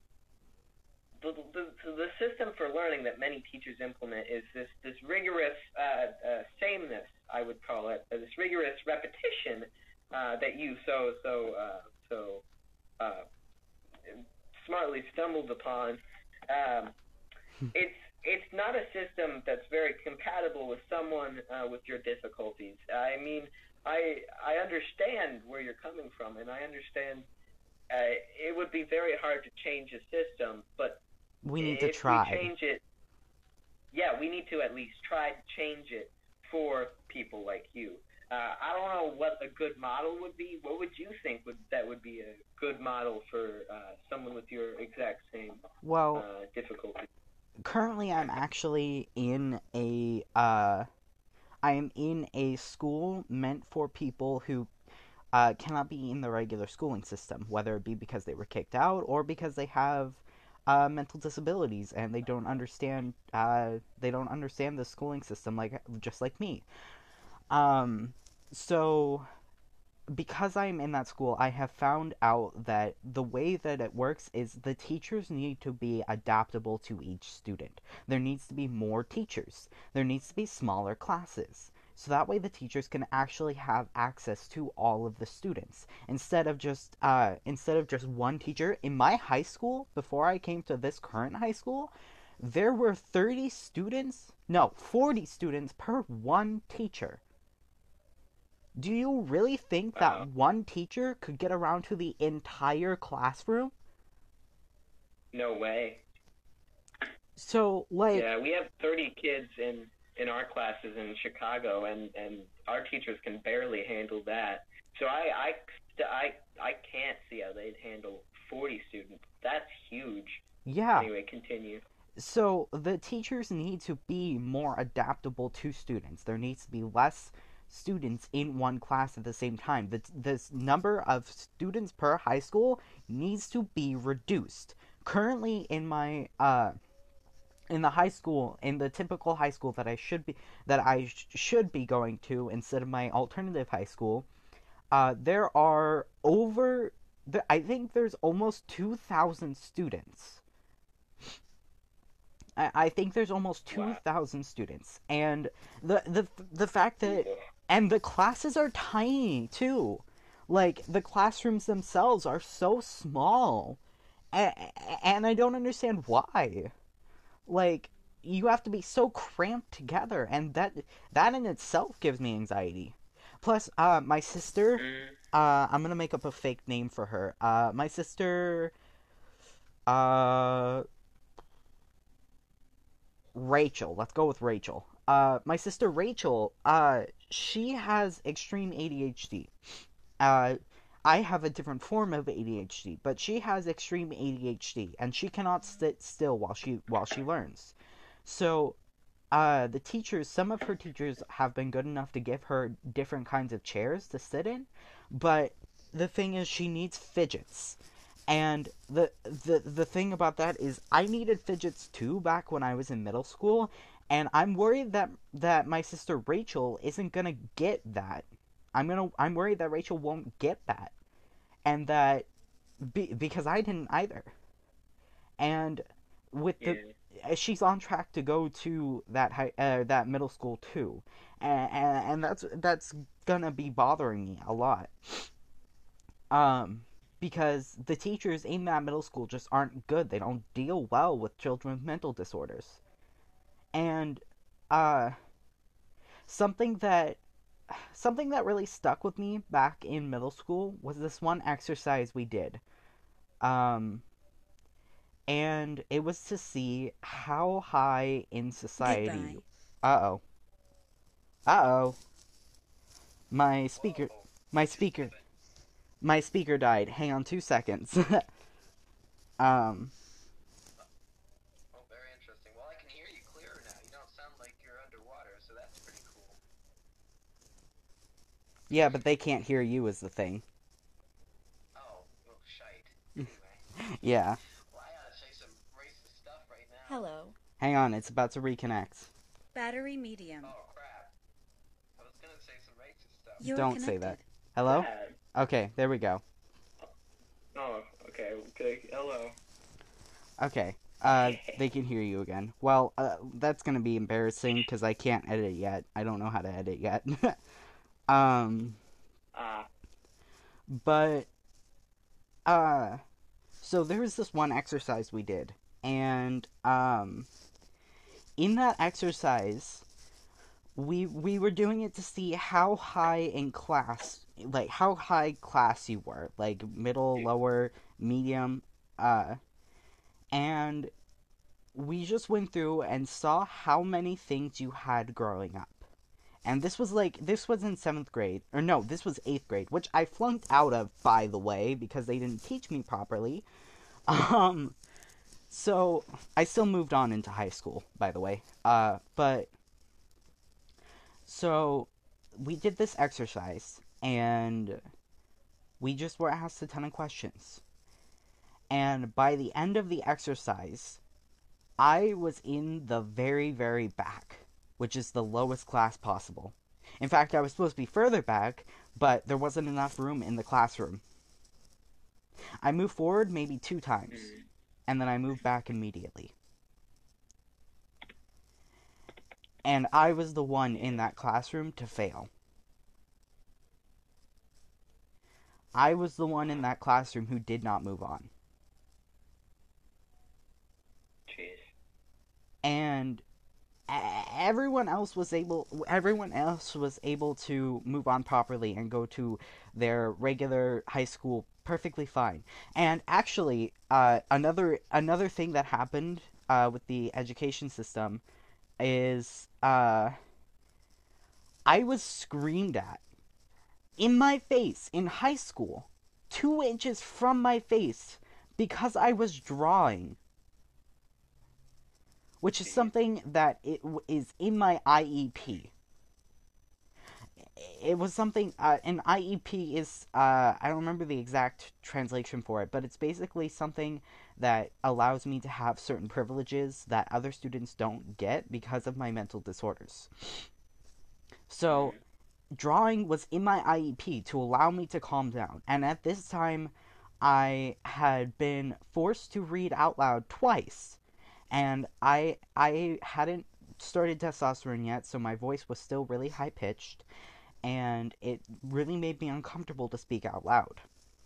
the, the, the system for learning that many teachers implement is this, this rigorous uh, uh, sameness, I would call it, uh, this rigorous repetition uh, that you so so uh, so uh, smartly stumbled upon. Um, it's it's not a system that's very compatible with someone uh, with your difficulties. I mean, I I understand where you're coming from, and I understand uh, it would be very hard to change a system, but We need to if try. we change it, yeah, we need to at least try to change it for people like you. Uh, I don't know what a good model would be. What would you think would that would be a good model for uh, someone with your exact same Well, uh, difficulty? currently I'm actually in a uh I am in a school meant for people who uh, cannot be in the regular schooling system, whether it be because they were kicked out or because they have uh, mental disabilities and they don't understand uh, they don't understand the schooling system like just like me. Um, so because I'm in that school, I have found out that the way that it works is the teachers need to be adaptable to each student. There needs to be more teachers. There needs to be smaller classes. So that way the teachers can actually have access to all of the students instead of just uh, instead of just one teacher. In my high school, before I came to this current high school, there were thirty students, no, forty students per one teacher. Do you really think that Wow. one teacher could get around to the entire classroom? No way. So, like, Yeah, we have thirty kids in in our classes in Chicago, and and our teachers can barely handle that. So I I I, I can't see how they'd handle forty students. That's huge. yeah. Anyway, continue. So, the teachers need to be more adaptable to students. There needs to be less students in one class at the same time. The, the number of students per high school needs to be reduced. Currently, in my uh, in the high school, in the typical high school that I should be that I sh- should be going to instead of my alternative high school, uh, there are over. The, I think there's almost two thousand students. I, I think there's almost two Wow. thousand students, and the the the fact that Jesus. and the classes are tiny too. Like the classrooms themselves are so small, and, and I don't understand why. Like you have to be so cramped together, and that that in itself gives me anxiety. Plus, uh, my sister, Mm. uh, I'm gonna make up a fake name for her. Uh, my sister, uh, Rachel. Let's go with Rachel. Uh, my sister Rachel, uh, she has extreme A D H D. Uh, I have a different form of A D H D, but she has extreme A D H D, and she cannot sit still while she while she learns. So, uh, the teachers, some of her teachers have been good enough to give her different kinds of chairs to sit in, but the thing is, she needs fidgets. And the the the thing about that is I needed fidgets too back when I was in middle school, and I'm worried that that my sister Rachel isn't going to get that. I'm going to I'm worried that Rachel won't get that, and that be, because I didn't either. And with the Yeah. she's on track to go to that high, uh, that middle school too. And, and and that's that's going to be bothering me a lot. Um, because the teachers in that middle school just aren't good. They don't deal well with children with mental disorders. And uh, something that something that really stuck with me back in middle school was this one exercise we did. Um, and it was to see how high in society. Goodbye. Uh oh. Uh oh. My speaker. Whoa. My What just speaker. happened? My speaker died. Hang on two seconds. um. Oh, very interesting. Well, I can hear you clearer now. You don't sound like you're underwater, so that's pretty cool. Yeah, but they can't hear you is the thing. Oh, well, shite. Anyway. Yeah. Well, I gotta say some racist stuff right now. Hello. Hang on, it's about to reconnect. Battery medium. Oh, crap. I was gonna say some racist stuff. You're Don't connected. say that. Hello? Bad. Okay, there we go. Oh, okay. Okay. Hello. Okay. Uh, they can hear you again. Well, uh, that's gonna be embarrassing because I can't edit yet. I don't know how to edit yet. um, Ah. but, uh, so there was this one exercise we did, and, um, in that exercise, we we were doing it to see how high in class, like how high class you were, like middle, lower, medium, uh, and we just went through and saw how many things you had growing up. And this was like this was in seventh grade, or no, this was eighth grade, which I flunked out of, by the way, because they didn't teach me properly. Um, so I still moved on into high school, by the way. Uh, but so we did this exercise, and we just were asked a ton of questions. And by the end of the exercise, I was in the very, very back, which is the lowest class possible. In fact, I was supposed to be further back, but there wasn't enough room in the classroom. I moved forward maybe two times, and then I moved back immediately. And I was the one in that classroom to fail. I was the one in that classroom who did not move on. Jeez. And everyone else was able everyone else was able to move on properly and go to their regular high school perfectly fine. And actually, uh, another another thing that happened uh, with the education system is uh, I was screamed at in my face in high school, two inches from my face, because I was drawing, which is something that it is in my I E P. It was something, uh, an I E P is, uh, I don't remember the exact translation for it, but it's basically something that allows me to have certain privileges that other students don't get because of my mental disorders. So, Mm. drawing was in my I E P to allow me to calm down. And at this time, I had been forced to read out loud twice. And I I hadn't started testosterone yet, so my voice was still really high pitched, and it really made me uncomfortable to speak out loud.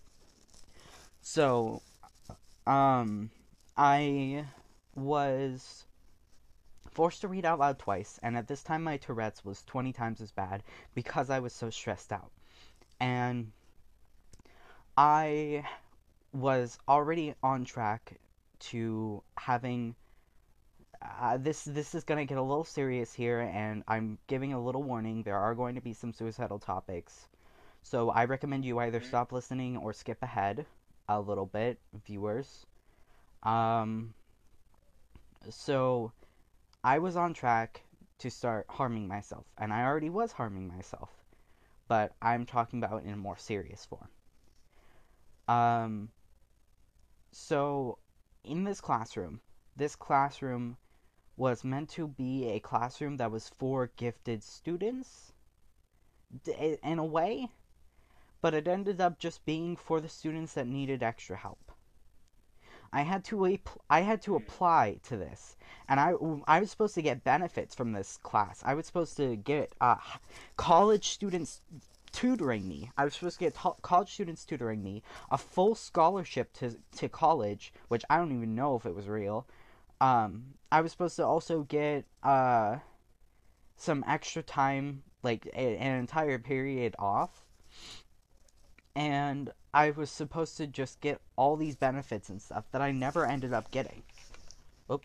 So, um, I was forced to read out loud twice, and at this time my Tourette's was twenty times as bad because I was so stressed out. And I was already on track to having uh, this this is going to get a little serious here, and I'm giving a little warning. There are going to be some suicidal topics. So I recommend you either Mm. stop listening or skip ahead a little bit, viewers. Um so I was on track to start harming myself, and I already was harming myself, but I'm talking about it in a more serious form. Um, so, in this classroom, this classroom was meant to be a classroom that was for gifted students, in a way, but it ended up just being for the students that needed extra help. I had to I had to Mm. apply to this, and I I was supposed to get benefits from this class. I was supposed to get uh, college students tutoring me. I was supposed to get to- college students tutoring me, a full scholarship to to college, which I don't even know if it was real. Um, I was supposed to also get uh some extra time, like a, an entire period off, and I was supposed to just get all these benefits and stuff that I never ended up getting. Oop.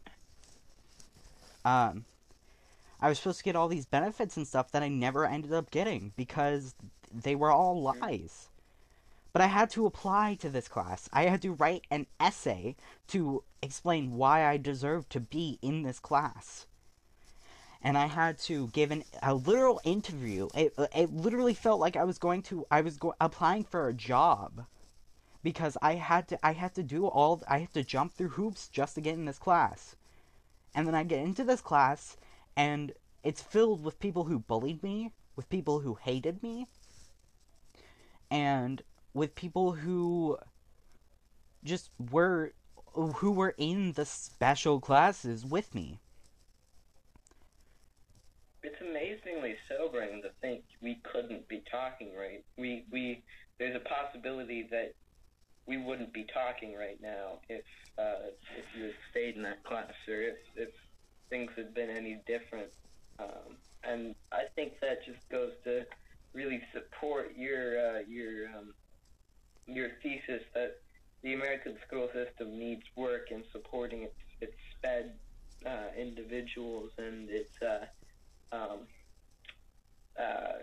Um, I was supposed to get all these benefits and stuff that I never ended up getting because they were all Mm. lies. But I had to apply to this class. I had to write an essay to explain why I deserved to be in this class. And I had to give an, a literal interview. It, it literally felt like I was going to I was go, applying for a job because I had to I had to do all I had to jump through hoops just to get in this class. And then I get into this class, and it's filled with people who bullied me, with people who hated me, and with people who just were who were in the special classes with me. It's amazingly sobering to think we couldn't be talking right. We we there's a possibility that we wouldn't be talking right now if uh, if you had stayed in that class, or if if things had been any different. Um, and I think that just goes to really support your uh, your um, your thesis that the American school system needs work in supporting its its sped uh, individuals and its uh, um, uh,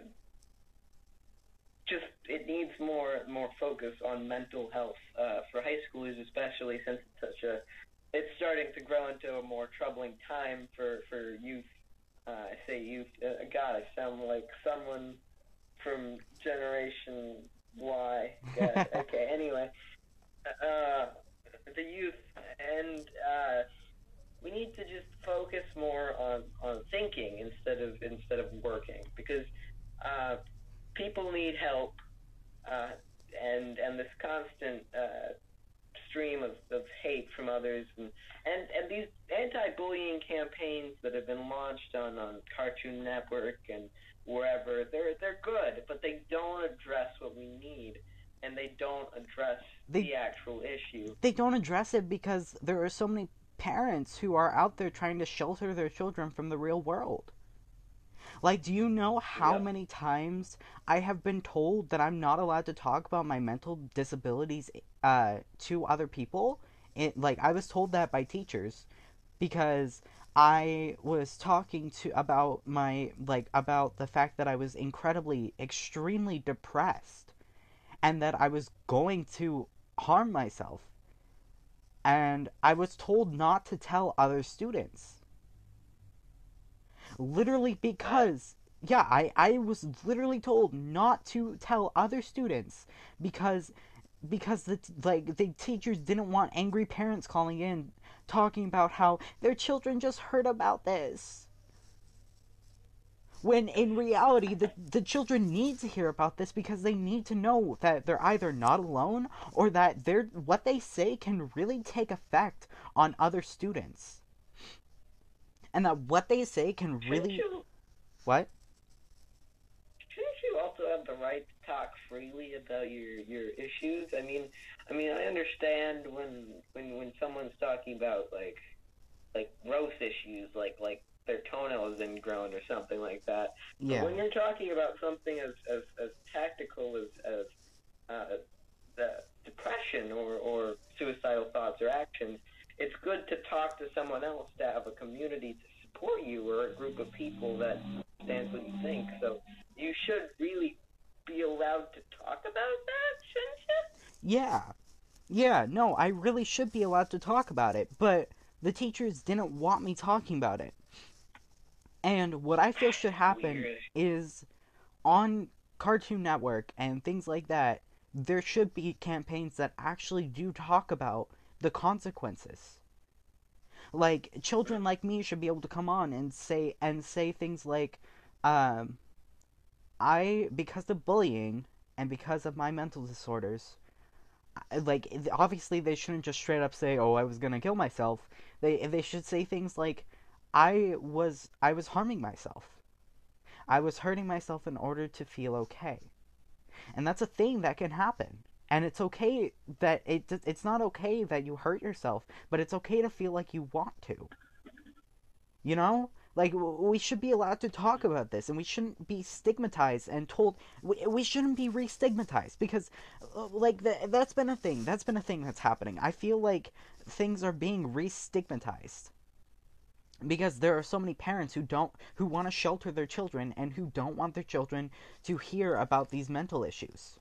just it needs more more focus on mental health uh, for high schoolers, especially since it's such a it's starting to grow into a more troubling time for for youth. Uh, I say youth. Uh, God, I sound like someone from Generation Y. God, okay. Anyway, uh, the youth, and uh, we need to just focus more on, on thinking instead of instead of working, because uh, people need help, uh, and and this constant uh, stream of, of hate from others, and, and, and these anti-bullying campaigns that have been launched on, on Cartoon Network and wherever, they're they're good, but they don't address what we need, and they don't address They the actual issue. they don't address it because there are so many parents who are out there trying to shelter their children from the real world. Like, do you know how Yep. many times I have been told that I'm not allowed to talk about my mental disabilities uh, to other people? It, like, I was told that by teachers because I was talking to about my like about the fact that I was incredibly, extremely depressed and that I was going to harm myself. And I was told not to tell other students. Literally That because yeah, I, I was literally told not to tell other students because because the like the teachers didn't want angry parents calling in talking about how their children just heard about this. When in reality, the, the children need to hear about this because they need to know that they're either not alone or that they're, what they say can really take effect on other students. And that what they say can Shouldn't really. you What? shouldn't you also have the right to talk freely about your your issues? I mean, I mean, I understand when when when someone's talking about like like growth issues, like like their toenails ingrown or something like that. But Yeah. when you're talking about something as as, as tactical as as uh, the depression or or suicidal thoughts or actions, it's good to talk to someone else, to have a community to support you or a group of people that understands what you think. So you should really be allowed to talk about that, shouldn't you? Yeah. Yeah, no, I really should be allowed to talk about it, but the teachers didn't want me talking about it. And what I feel should happen Weird. is on Cartoon Network and things like that, there should be campaigns that actually do talk about the consequences. Like children like me should be able to come on and say and say things like, um, I because of bullying and because of my mental disorders, like obviously they shouldn't just straight up say, "Oh, I was gonna kill myself." They they should say things like, "I was I was harming myself. I was hurting myself in order to feel okay." And that's a thing that can happen. And it's okay that it it's not okay that you hurt yourself, but it's okay to feel like you want to. You know? Like we should be allowed to talk about this and we shouldn't be stigmatized and told we, we shouldn't be re-stigmatized because uh, like the, that's been a thing. That's been a thing that's happening. I feel like things are being re-stigmatized because there are so many parents who don't who want to shelter their children and who don't want their children to hear about these mental issues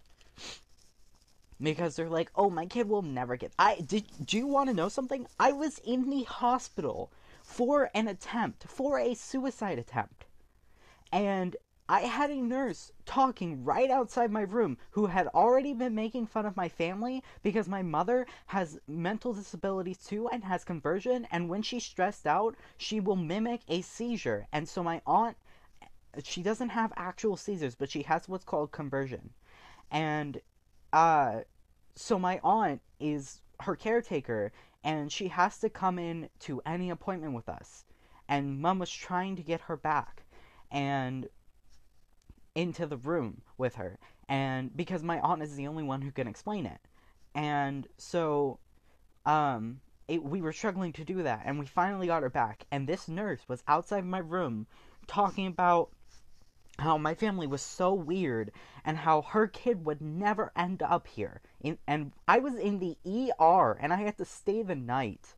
because they're like, "Oh, my kid will never get." I did. Do you want to know something? I was in the hospital for an attempt, for a suicide attempt, and I had a nurse talking right outside my room who had already been making fun of my family because my mother has mental disabilities too and has conversion, and when she's stressed out, she will mimic a seizure. And so my aunt, she doesn't have actual seizures, but she has what's called conversion. And uh so my aunt is her caretaker and she has to come in to any appointment with us. And mom was trying to get her back and into the room with her, and because my aunt is the only one who can explain it. And so um it, we were struggling to do that and we finally got her back, and this nurse was outside my room talking about how my family was so weird and how her kid would never end up here. In, and I was in the E R and I had to stay the night.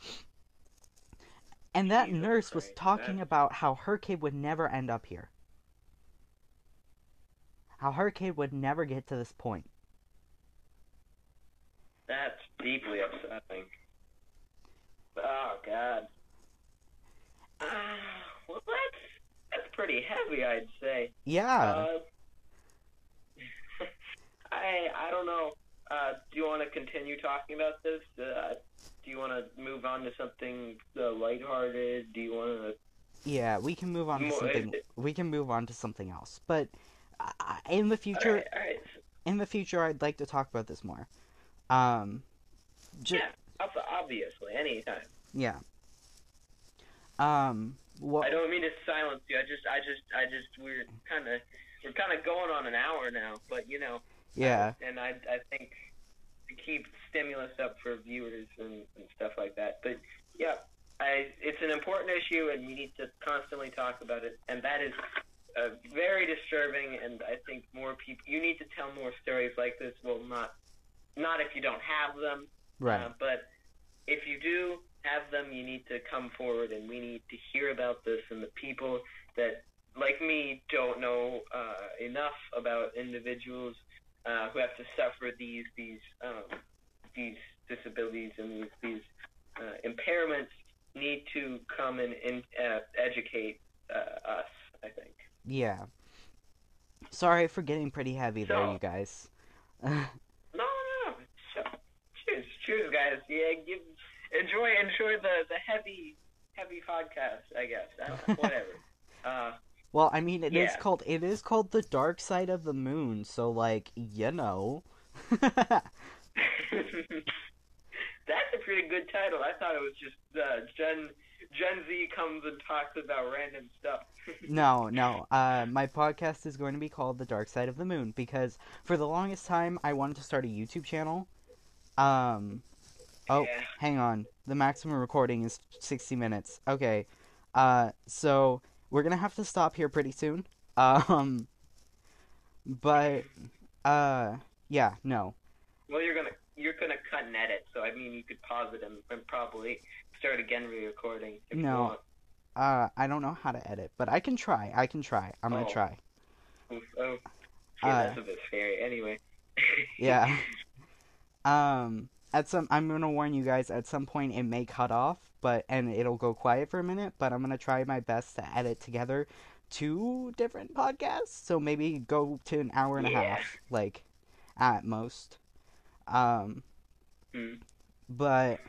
And that Jesus nurse was Christ, talking that's about how her kid would never end up here. How her kid would never get to this point. that's deeply upsetting. Oh God. Uh, well, that's that's pretty heavy, I'd say. Yeah. Uh, I I don't know. Uh, do you want to continue talking about this? Uh, do you want to move on to something uh, lighthearted? Do you want to? Yeah, we can move on to More, something we can move on to something else. But uh, in the all future right, all right. in the future I'd like to talk about this more. Um j- Yeah, obviously, anytime. yeah. Um what I don't mean to silence you. I just, I just, I just, we're kind of, we're kind of going on an hour now. But you know, yeah. uh, and I, I think to keep stimulus up for viewers and, and stuff like that. But yeah, I, it's an important issue, and we need to constantly talk about it. And that is uh, very disturbing. And I think more people, you need to tell more stories like this. Well, not, not if you don't have them, Right. uh, but if you do have them, you need to come forward, and we need to hear about this. And the people that, like me, don't know uh, enough about individuals uh, who have to suffer these these um, these disabilities and these, these uh, impairments need to come and, and uh, educate uh, us, I think. Yeah. Sorry for getting pretty heavy there, So, you guys. no, no, no. cheers, guys. Yeah, give, enjoy, enjoy the, the heavy, heavy podcast. I guess. I don't know, whatever. uh, Well, I mean, it is yeah. called it is called the Dark Side of the Moon, so like you know. That's a pretty good title. I thought it was just uh, Gen Gen Z comes and talks about random stuff. No, no. Uh, my podcast is going to be called The Dark Side of the Moon because for the longest time I wanted to start a YouTube channel. Um, oh, Yeah. hang on. The maximum recording is sixty minutes. Okay. Uh, so we're gonna have to stop here pretty soon. Um, but uh, yeah, no. Well, you're gonna you're gonna cut and edit, so I mean you could pause it and, and probably start again re-recording if No. you want. Uh, I don't know how to edit, but I can try. I can try. I'm gonna Oh. try. Oof, oh, Uh, yeah, that's a bit scary. Anyway. Yeah. Um, at some, I'm gonna warn you guys. At some point, it may cut off, but and it'll go quiet for a minute. But I'm gonna try my best to edit together two different podcasts. So maybe go to an hour and a Yeah. half, like at most. Um, Hmm. but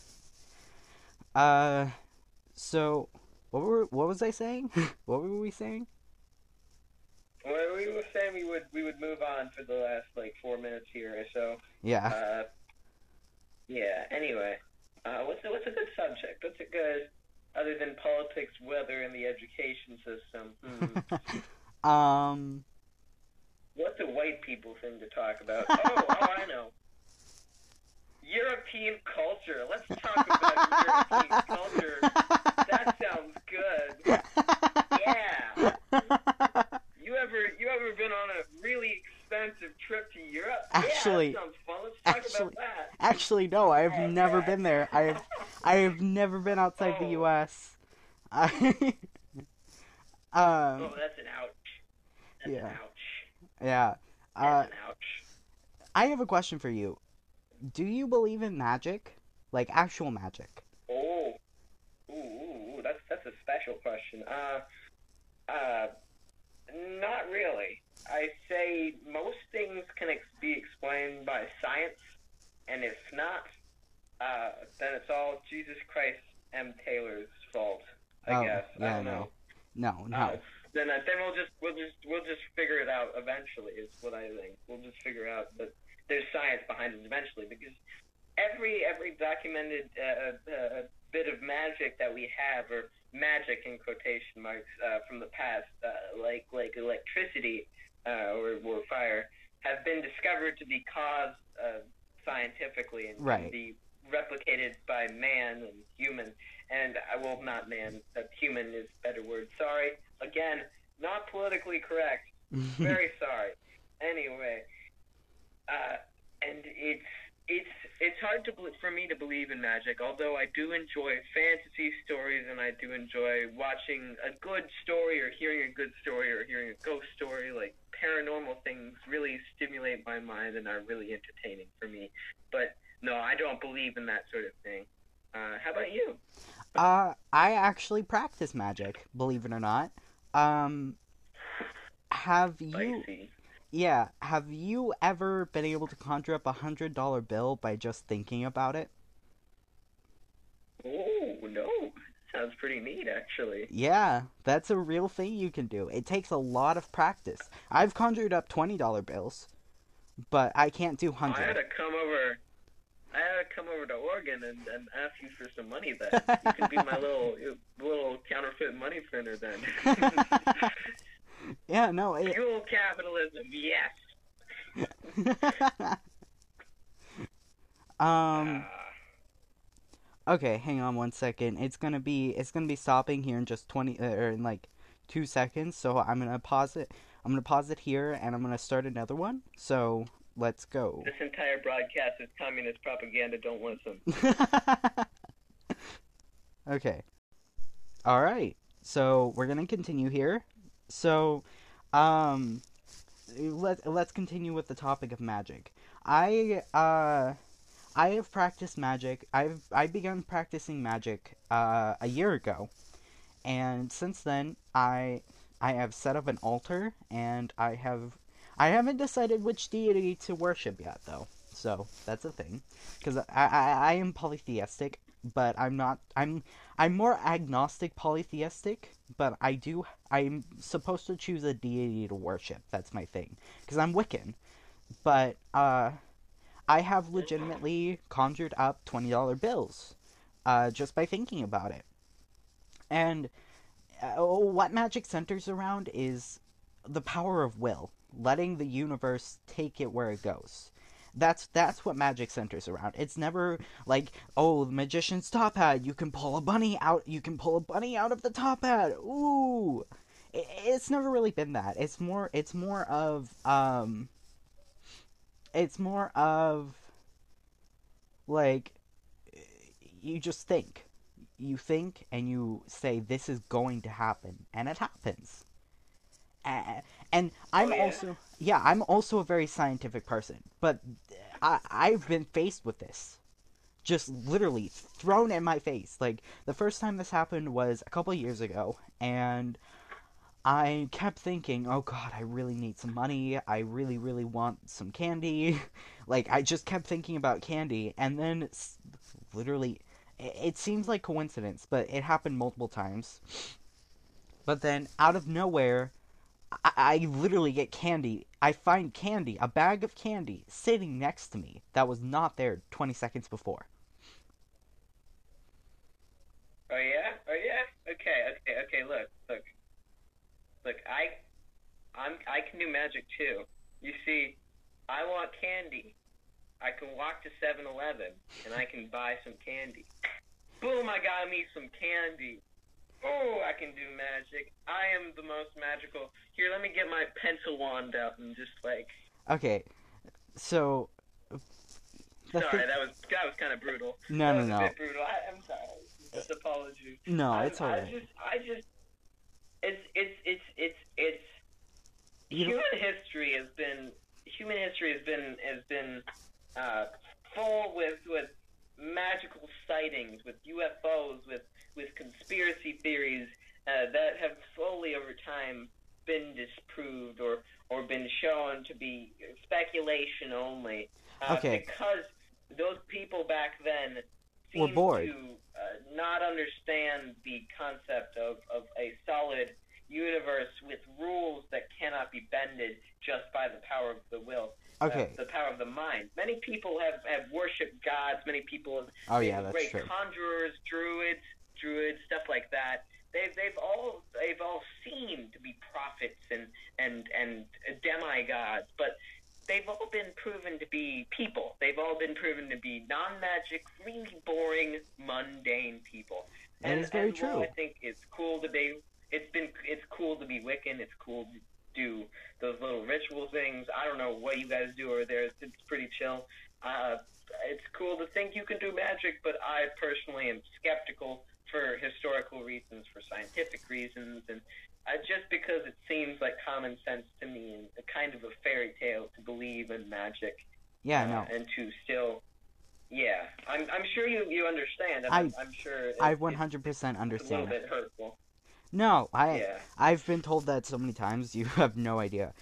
uh, so what were what was I saying? What were we saying? Well, we were saying we would we would move on for the last like four minutes here or so. Yeah. Uh, yeah. Anyway, uh, what's a, what's a good subject? What's a good other than politics, weather, and the education system? Hmm. um. What do white people think to talk about? Oh, oh, I know. European culture. Let's talk about European culture. That sounds good. Yeah. You ever you ever been on a really expensive trip to Europe? Actually- yeah, that sounds fun. Let's talk actually- about that. Actually, no. I have Oh, never God. been there. I have, I have never been outside the Oh. U S. I, um. Oh, that's an ouch. That's Yeah. an ouch. Yeah. Uh, That's an ouch. I have a question for you. Do you believe in magic, like actual magic? Oh. Ooh, ooh, ooh, that's that's a special question. Uh, uh, not really. I say most things can ex- be explained by science, and if not, uh, then it's all Jesus Christ M. Taylor's fault. I Oh, guess. I yeah, don't no. know. No, no. Uh, then uh, then we'll just we'll just we'll just figure it out eventually. Is what I think. We'll just figure out that there's science behind it eventually, because every every documented uh, uh, bit of magic that we have, or magic in quotation marks, uh, from the past, uh, like like electricity uh, or, or fire, have been discovered to be caused uh, scientifically and Right. can be replicated by man and human. And uh, well, not man. Uh, human is a better word. Sorry. Again, not politically correct. Very sorry. Anyway, uh, and it's it's it's hard to bel- for me to believe in magic. Although I do enjoy fantasy stories, and I do enjoy watching a good story, or hearing a good story, or hearing a ghost story. Like paranormal things really stimulate my mind and are really entertaining for me. But no, I don't believe in that sort of thing. Uh, how about you? Uh, I actually practice magic, believe it or not. Um, have you? Spicy. Yeah, have you ever been able to conjure up a hundred dollar bill by just thinking about it? Oh, no. Sounds pretty neat, actually. Yeah, that's a real thing you can do. It takes a lot of practice. I've conjured up twenty dollar bills, but I can't do I had hundred. to come over. I had to come over to Oregon and, and ask you for some money. Then you can be my little little counterfeit money printer. Then Yeah, no, it, fuel capitalism, yes. um, Ah, okay, hang on one second. It's gonna be, it's gonna be stopping here in just twenty, uh, or in like two seconds. So I'm gonna pause it. I'm gonna pause it here, and I'm gonna start another one. So let's go. this entire broadcast is communist propaganda. Don't listen. Okay. All right. So we're gonna continue here. So, um, let let's continue with the topic of magic. I uh, I have practiced magic. I've I began practicing magic uh a year ago, and since then I I have set up an altar, and I have I haven't decided which deity to worship yet though. So that's a thing. Because I, I I am polytheistic, but I'm not. I'm I'm more agnostic polytheistic. But I do. I'm supposed to choose a deity to worship. That's my thing. Because I'm Wiccan. But uh, I have legitimately conjured up twenty dollar bills, uh, just by thinking about it. And uh, what magic centers around is the power of will, letting the universe take it where it goes. That's that's what magic centers around. It's never like, oh, the magician's top hat. You can pull a bunny out. You can pull a bunny out of the top hat. Ooh, it, it's never really been that. It's more. It's more of um. It's more of like you just think. You think and you say this is going to happen, and it happens. Uh, and Oh I'm yeah. also yeah, I'm also a very scientific person, but I I've been faced with this just literally thrown in my face. Like the first time this happened was a couple of years ago, and I kept thinking, "Oh God, I really need some money. I really, really want some candy." Like I just kept thinking about candy, and then literally, it seems like coincidence, but it happened multiple times. But then out of nowhere, I, I literally get candy. I find candy, a bag of candy, sitting next to me that was not there twenty seconds before. Oh yeah. Oh yeah. Okay. Okay. Okay. Look. Look. Look. I. I'm. I can do magic too. You see, I want candy. I can walk to Seven Eleven and I can buy some candy. Boom! I got me some candy. Oh, I can do magic. I am the most magical. Here, let me get my pencil wand out and just like. Okay, so the Sorry, thing. that was that was kind of brutal. No, That no, was a no. bit brutal. I, I'm sorry. Just apologies. No, I it's I alright. just I just it's it's it's it's it's You don't. human history has been human history has been has been uh, full with with magical sightings, with U F Os, with with conspiracy theories uh, that have slowly over time been disproved or or been shown to be speculation only, uh, Okay, because those people back then we're seemed to bored. uh, not understand the concept of, of a solid universe with rules that cannot be bended just by the power of the will, uh, Okay. the power of the mind. Many people have, have worshipped gods. Many people have Oh been yeah, that's great true. conjurers, druids, druids, stuff like that. They've they've all they've all seemed to be prophets and and and demigods, but they've all been proven to be people. They've all been proven to be non-magic, really boring, mundane people. That And is very and while true. I think it's cool to be, it's been it's cool to be Wiccan. It's cool to do those little ritual things. I don't know what you guys do over there. It's, it's pretty chill. Uh, it's cool to think you can do magic, but I personally am skeptical for historical reasons, for scientific reasons, and uh, just because it seems like common sense to me and a kind of a fairy tale to believe in magic, Yeah, uh, no. and to still, yeah, I'm I'm sure you you understand, and I'm I I'm sure it, I it's one hundred percent it's a little understand. bit hurtful. No, I Yeah. I've been told that so many times. You have no idea.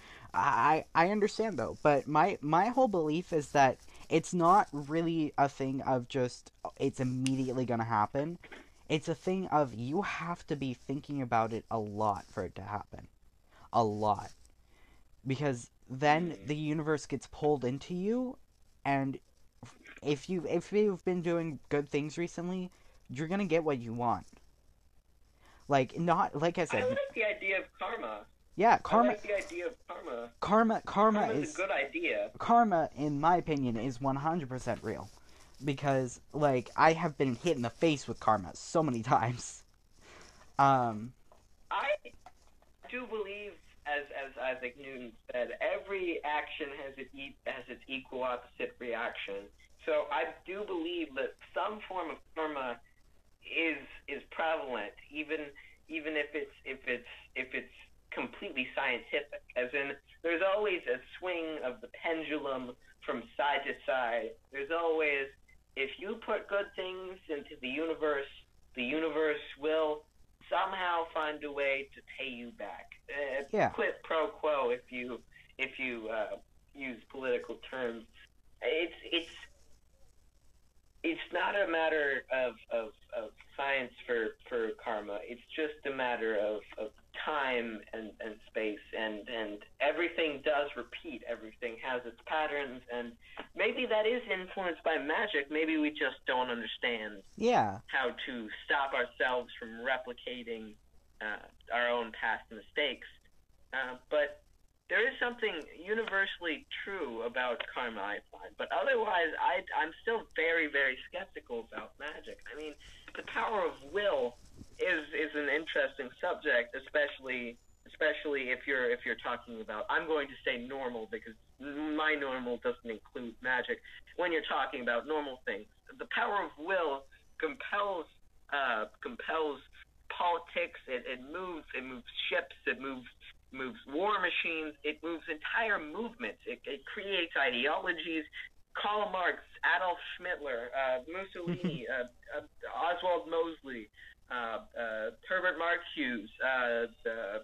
I I understand though, but my my whole belief is that it's not really a thing of just it's immediately gonna happen. It's a thing of you have to be thinking about it a lot for it to happen. A lot. Because then Mm. the universe gets pulled into you, and if you if you've been doing good things recently, you're gonna get what you want. Like not like I I said, like the idea of karma. yeah, I karma like the idea of karma. karma karma Karma's a is good idea. karma in my opinion is one hundred percent real because like I have been hit in the face with karma so many times. Um I do believe, as as Isaac Newton said, every action has its e- has its equal opposite reaction. So I do believe that some form of karma is is prevalent, even even if it's if it's if it's completely scientific. As in, there's always a swing of the pendulum from side to side. There's always, if you put good things into the universe, the universe will somehow find a way to pay you back. Uh, yeah. quid pro quo, if you if you uh, use political terms. it's it's it's not a matter of, of, of science for, for karma. It's just a matter of, of time and, and space, and, and everything does repeat. Everything has its patterns, and maybe that is influenced by magic. Maybe we just don't understand Yeah. how to stop ourselves from replicating uh, our own past mistakes. Uh, but there is something universally true about karma, I find. But otherwise, I, I'm still very, very skeptical about magic. I mean, the power of will is is an interesting subject, especially especially if you're if you're talking about. I'm going to say normal because my normal doesn't include magic. When you're talking about normal things, the power of will compels uh, compels politics. It, it moves. It moves ships. It moves moves war machines. It moves entire movements. It, it creates ideologies. Karl Marx, Adolf Hitler, uh, Mussolini, uh, uh, Oswald Mosley, uh, uh, Herbert Marcuse, uh, uh,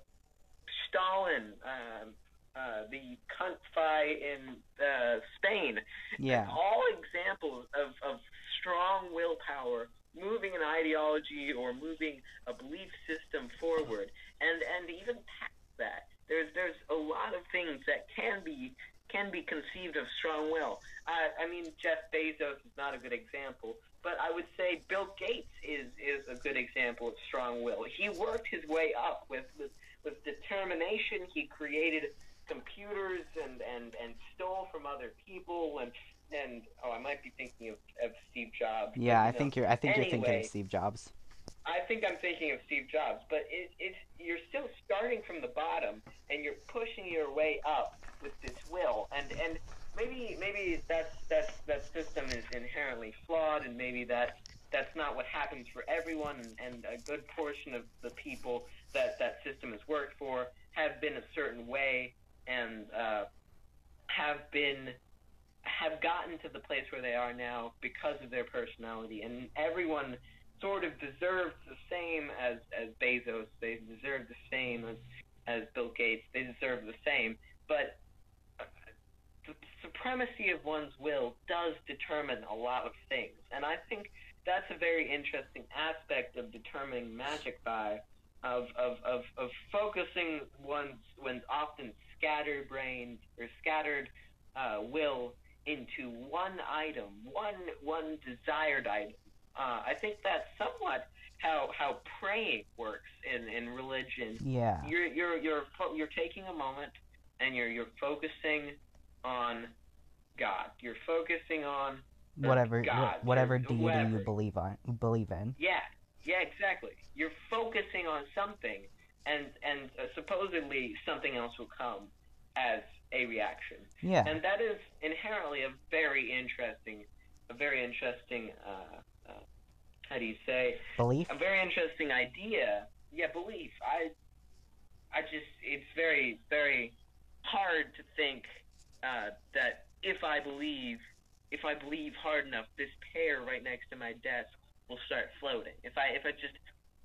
Stalin, um, uh, the cunt fi in uh, Spain. Yeah. All examples of, of strong willpower moving an ideology or moving a belief system forward, and and even past that, there's there's a lot of things that can be can be conceived of strong will. Uh, I mean, Jeff Bezos is not a good example, but I would say Bill Gates is is a good example of strong will. He worked his way up with with, with determination. He created computers and, and, and stole from other people, and and oh, I might be thinking of, of Steve Jobs. Yeah, but, I know, think you're I think anyway, you're thinking of Steve Jobs. I think I'm thinking of Steve Jobs, but it, it's you're still starting from the bottom and you're pushing your way up with this will, and and maybe maybe that's that's that system is inherently flawed, and maybe that that's not what happens for everyone, and, and a good portion of the people that that system has worked for have been a certain way and uh, have been have gotten to the place where they are now because of their personality, and everyone sort of deserves the same as, as Bezos. They deserve the same as, as Bill Gates. They deserve the same. But the supremacy of one's will does determine a lot of things. And I think that's a very interesting aspect of determining magic by, of, of, of, of focusing one's, one's often scattered brains or scattered uh, will into one item, one one desired item. Uh, I think that's somewhat how how praying works in, in religion. Yeah. You're you're you're you're taking a moment and you're you're focusing on God. You're focusing on whatever God, whatever deity whoever. you believe on believe in. Yeah. Yeah, exactly. You're focusing on something, and and uh, supposedly something else will come as a reaction. Yeah. And that is inherently a very interesting, a very interesting, uh, uh, how do you say? Belief? A very interesting idea. Yeah, belief. I, I just, it's very, very hard to think uh, that if I believe, if I believe hard enough, this pear right next to my desk will start floating. If I, if I just.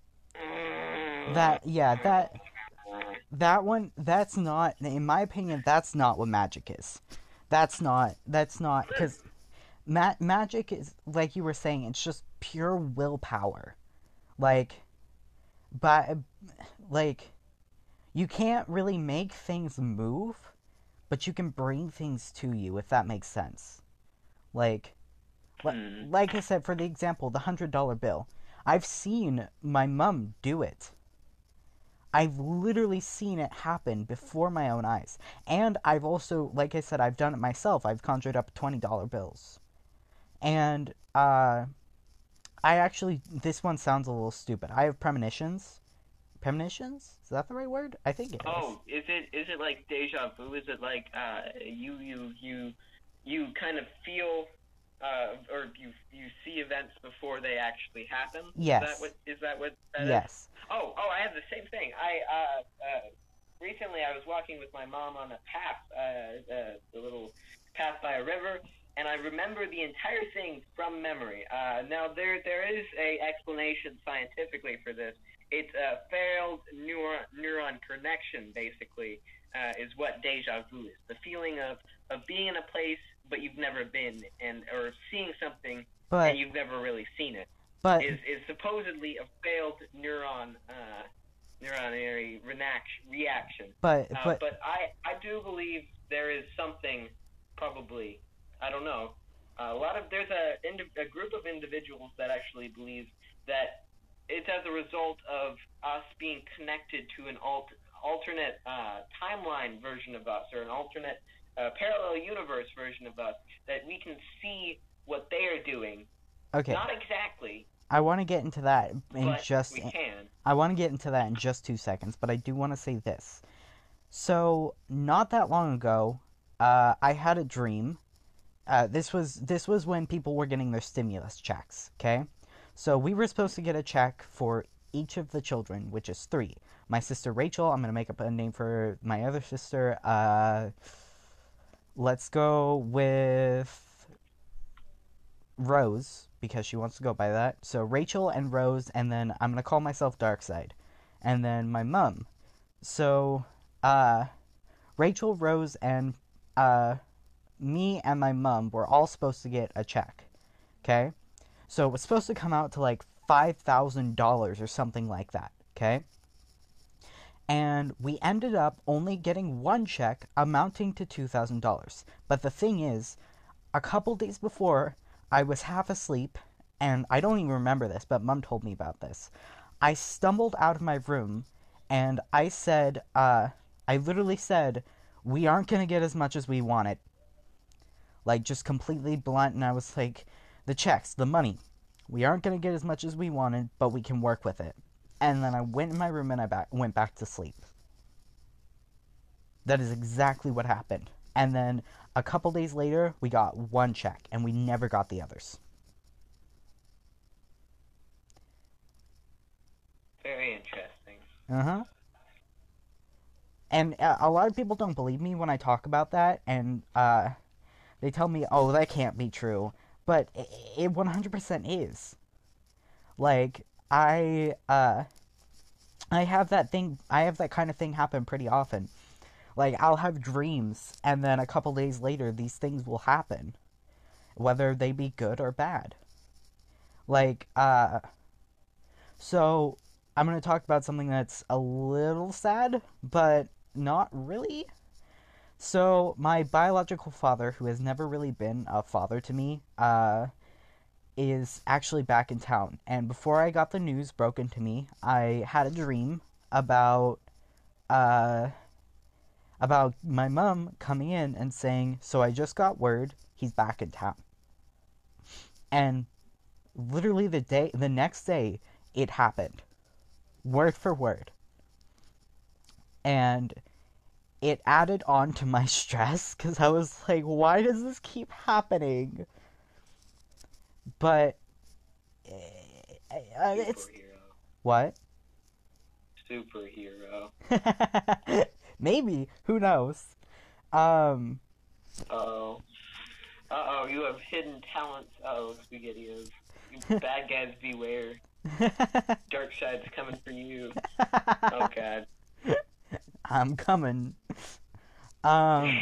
That, yeah, that. That one, that's not, in my opinion, that's not what magic is. That's not, that's not, because ma- magic is, like you were saying, it's just pure willpower. Like, but, like, you can't really make things move, but you can bring things to you, if that makes sense. Like, Hmm. like I said, for the example, the one hundred dollar bill. I've seen my mum do it. I've literally seen it happen before my own eyes. And I've also, like I said, I've done it myself. I've conjured up twenty dollar bills. And, uh, I actually, this one sounds a little stupid. I have premonitions. Premonitions? Is that the right word? I think it is. Oh, is it is it like deja vu? Is it like uh, you you you you kind of feel uh, or you you see events before they actually happen? Yes. Is that what is that what that yes. is? Oh, oh, I have the same thing. I uh, uh, recently I was walking with my mom on a path, uh, uh, a little path by a river, and I remember the entire thing from memory. Uh, now there there is a explanation scientifically for this. It's a failed neuron neuron connection, basically, uh, is what deja vu is. The feeling of, of being in a place, but you've never been, and or seeing something but and you've never really seen it. but Is is supposedly a failed neuron uh, neuronary reaction. but Uh, but but I I do believe there is something, probably, I don't know. Uh, a lot of there's a a group of individuals that actually believe that it's as a result of us being connected to an alt, alternate uh, timeline version of us, or an alternate uh, parallel universe version of us, that we can see what they are doing. okay. Not exactly, I want to get into that in but just we can. I want to get into that in just two seconds, but I do want to say this. So, not that long ago, uh, I had a dream. Uh, this was this was when people were getting their stimulus checks, okay? So, we were supposed to get a check for each of the children, which is three. My sister Rachel, I'm going to make up a name for my other sister. Uh, let's go with Rose, because she wants to go by that. So Rachel and Rose, and then I'm gonna call myself Darkseid, and then my mom. So, uh, Rachel, Rose, and uh, me and my mom were all supposed to get a check. Okay, so it was supposed to come out to like five thousand dollars or something like that. Okay, and we ended up only getting one check amounting to two thousand dollars. But the thing is, a couple days before, I was half asleep, and I don't even remember this, but Mom told me about this. I stumbled out of my room, and I said, uh, I literally said, we aren't going to get as much as we wanted. Like, just completely blunt, and I was like, the checks, the money, we aren't going to get as much as we wanted, but we can work with it. And then I went in my room, and I back, went back to sleep. That is exactly what happened. And then a couple days later, we got one check, and we never got the others. Very interesting. Uh-huh. And uh, a lot of people don't believe me when I talk about that, and uh, they tell me, oh, that can't be true. But it, it one hundred percent is. Like, I, uh, I have that thing, I have that kind of thing happen pretty often. Like, I'll have dreams, and then a couple days later, these things will happen. Whether they be good or bad. Like, uh... So, I'm going to talk about something that's a little sad, but not really. So, my biological father, who has never really been a father to me, uh... is actually back in town. And before I got the news broken to me, I had a dream about, uh... about my mom coming in and saying, so I just got word he's back in town. And literally the day, the next day, it happened. Word for word. And it added on to my stress, because I was like, why does this keep happening? But, uh, it's... Superhero. What? Superhero. Maybe. Who knows? Um... Uh-oh. Uh-oh, you have hidden talents. Oh, SpaghettiOs. Bad guys beware. Darkseid's coming for you. Oh, God. I'm coming. Um...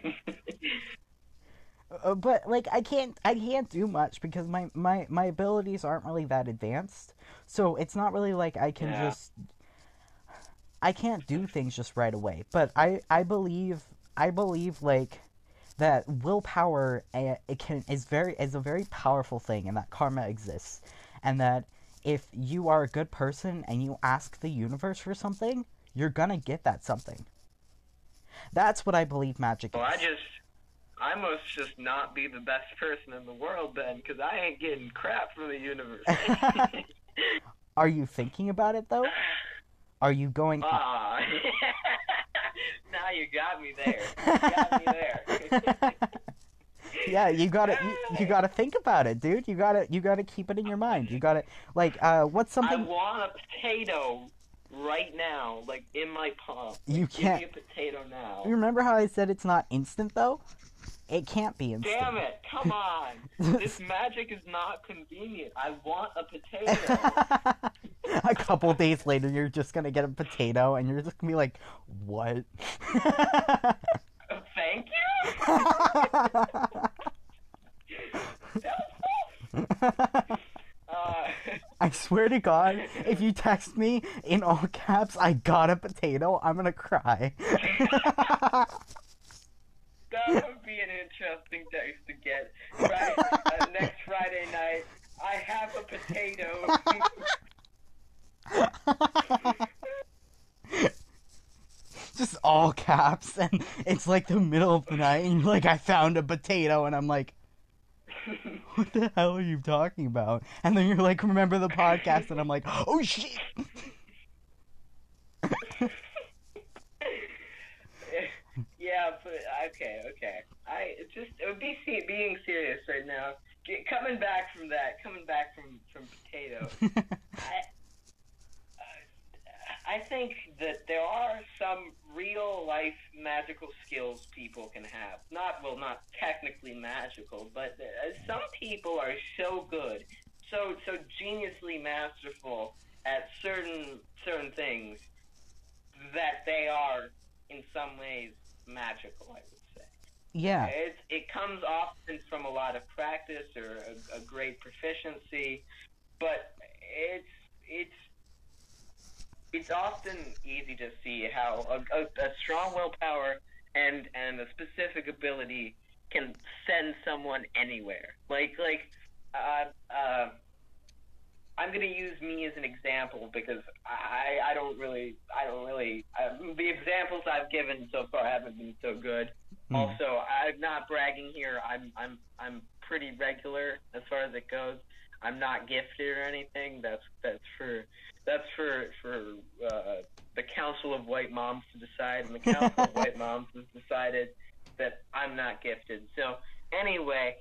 Uh, but like I can't I can't do much because my, my, my abilities aren't really that advanced. So it's not really like I can yeah. just I can't do things just right away. But I, I believe I believe like that willpower uh, it can is very is a very powerful thing, and that karma exists, and that if you are a good person and you ask the universe for something, you're gonna get that something. That's what I believe magic well, is. I just I must just not be the best person in the world then, because I ain't getting crap from the universe. Are you thinking about it, though? Are you going... Ah. Now you got me there. You got me there. Yeah, you gotta, you, you gotta think about it, dude. You gotta, you gotta keep it in your mind. You gotta, like, uh, what's something... I want a potato right now, like, in my palm. Like, you can't... Give me a potato now. You remember how I said it's not instant, though? It can't be instant. Damn it, come on. This magic is not convenient. I want a potato. A couple days later, you're just gonna get a potato, and you're just gonna be like, what? Thank you? swear to God, if you text me in all caps, I got a potato, I'm gonna cry. That would be an interesting text to get. Right, uh, next Friday night, I have a potato. Just all caps, and it's like the middle of the night, and you're like, I found a potato, and I'm like, what the hell are you talking about? And then you're like, remember the podcast, and I'm like, oh shit! Yeah, but okay, okay. I just it would be see, being serious right now. Get, coming back from that, coming back from from potato. I I think that there are some real life magical skills people can have. Not well, not technically magical, but uh, some people are so good, so so geniusly masterful at certain certain things that they are in some ways magical, I would say. Yeah. It it comes often from a lot of practice or a, a great proficiency, but it's it's it's often easy to see how a, a, a strong willpower and and a specific ability can send someone anywhere. Like like uh, uh, I'm going to use me as an example because I I don't really I don't really uh, the examples I've given so far haven't been so good. Mm. Also, I'm not bragging here. I'm I'm I'm pretty regular as far as it goes. I'm not gifted or anything. That's that's for that's for for uh, the Council of White Moms to decide, and the Council of White Moms has decided that I'm not gifted. So anyway,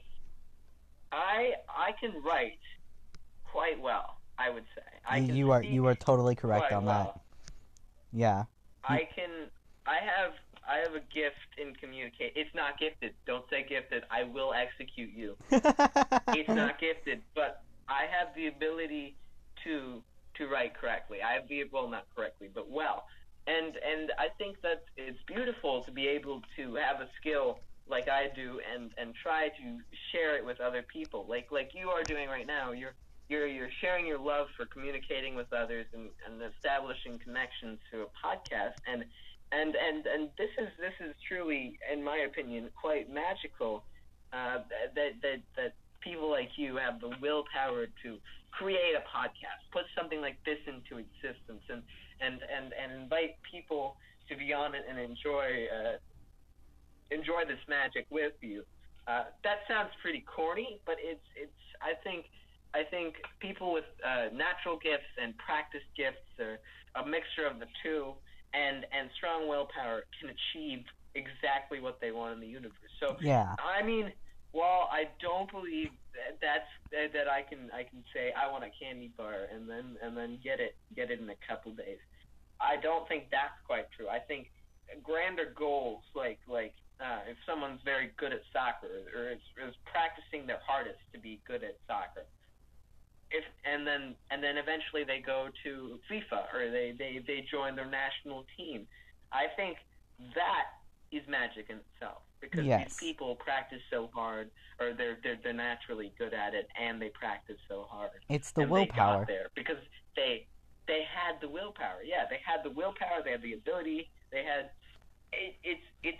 I I can write quite well, I would say. I can you are you are totally correct on well. that. Yeah. I can. I have. I have a gift in communicate. It's not gifted. Don't say gifted. I will execute you. It's not gifted, but I have the ability to to write correctly. I have the well, not correctly, but well. And and I think that it's beautiful to be able to have a skill like I do, and and try to share it with other people, like like you are doing right now. You're You're, you're sharing your love for communicating with others and, and establishing connections through a podcast, and and, and and this is this is truly, in my opinion, quite magical. Uh, that that that people like you have the willpower to create a podcast, put something like this into existence, and and, and, and invite people to be on it and enjoy uh, enjoy this magic with you. Uh, that sounds pretty corny, but it's it's I think. I think people with uh, natural gifts and practice gifts, or a mixture of the two, and, and strong willpower, can achieve exactly what they want in the universe. So, yeah. I mean, while I don't believe that that's that I can I can say I want a candy bar and then and then get it get it in a couple days, I don't think that's quite true. I think grander goals, like like uh, if someone's very good at soccer or is, is practicing their hardest to be good at soccer. If, and then and then eventually they go to FIFA or they, they, they join their national team. I think that is magic in itself because yes. these people practice so hard, or they're, they're they're naturally good at it, and they practice so hard. It's the and willpower. They got there because they they had the willpower. Yeah, they had the willpower. They had the ability. They had it, it's it's.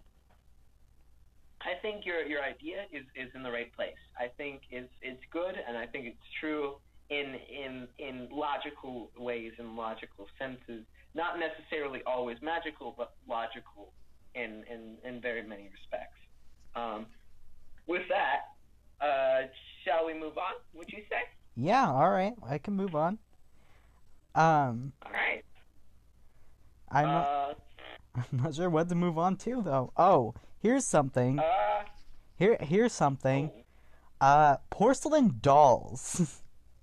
I think your your idea is, is in the right place. I think it's it's good, and I think it's true in in in logical ways, in logical senses. Not necessarily always magical, but logical in in, in very many respects. Um, with that, uh, shall we move on? Would you say? Yeah. All right. I can move on. Um. All right. I'm uh, not, I'm not sure what to move on to though. Oh. Here's something. Uh, Here, here's something. Oh. Uh, porcelain dolls.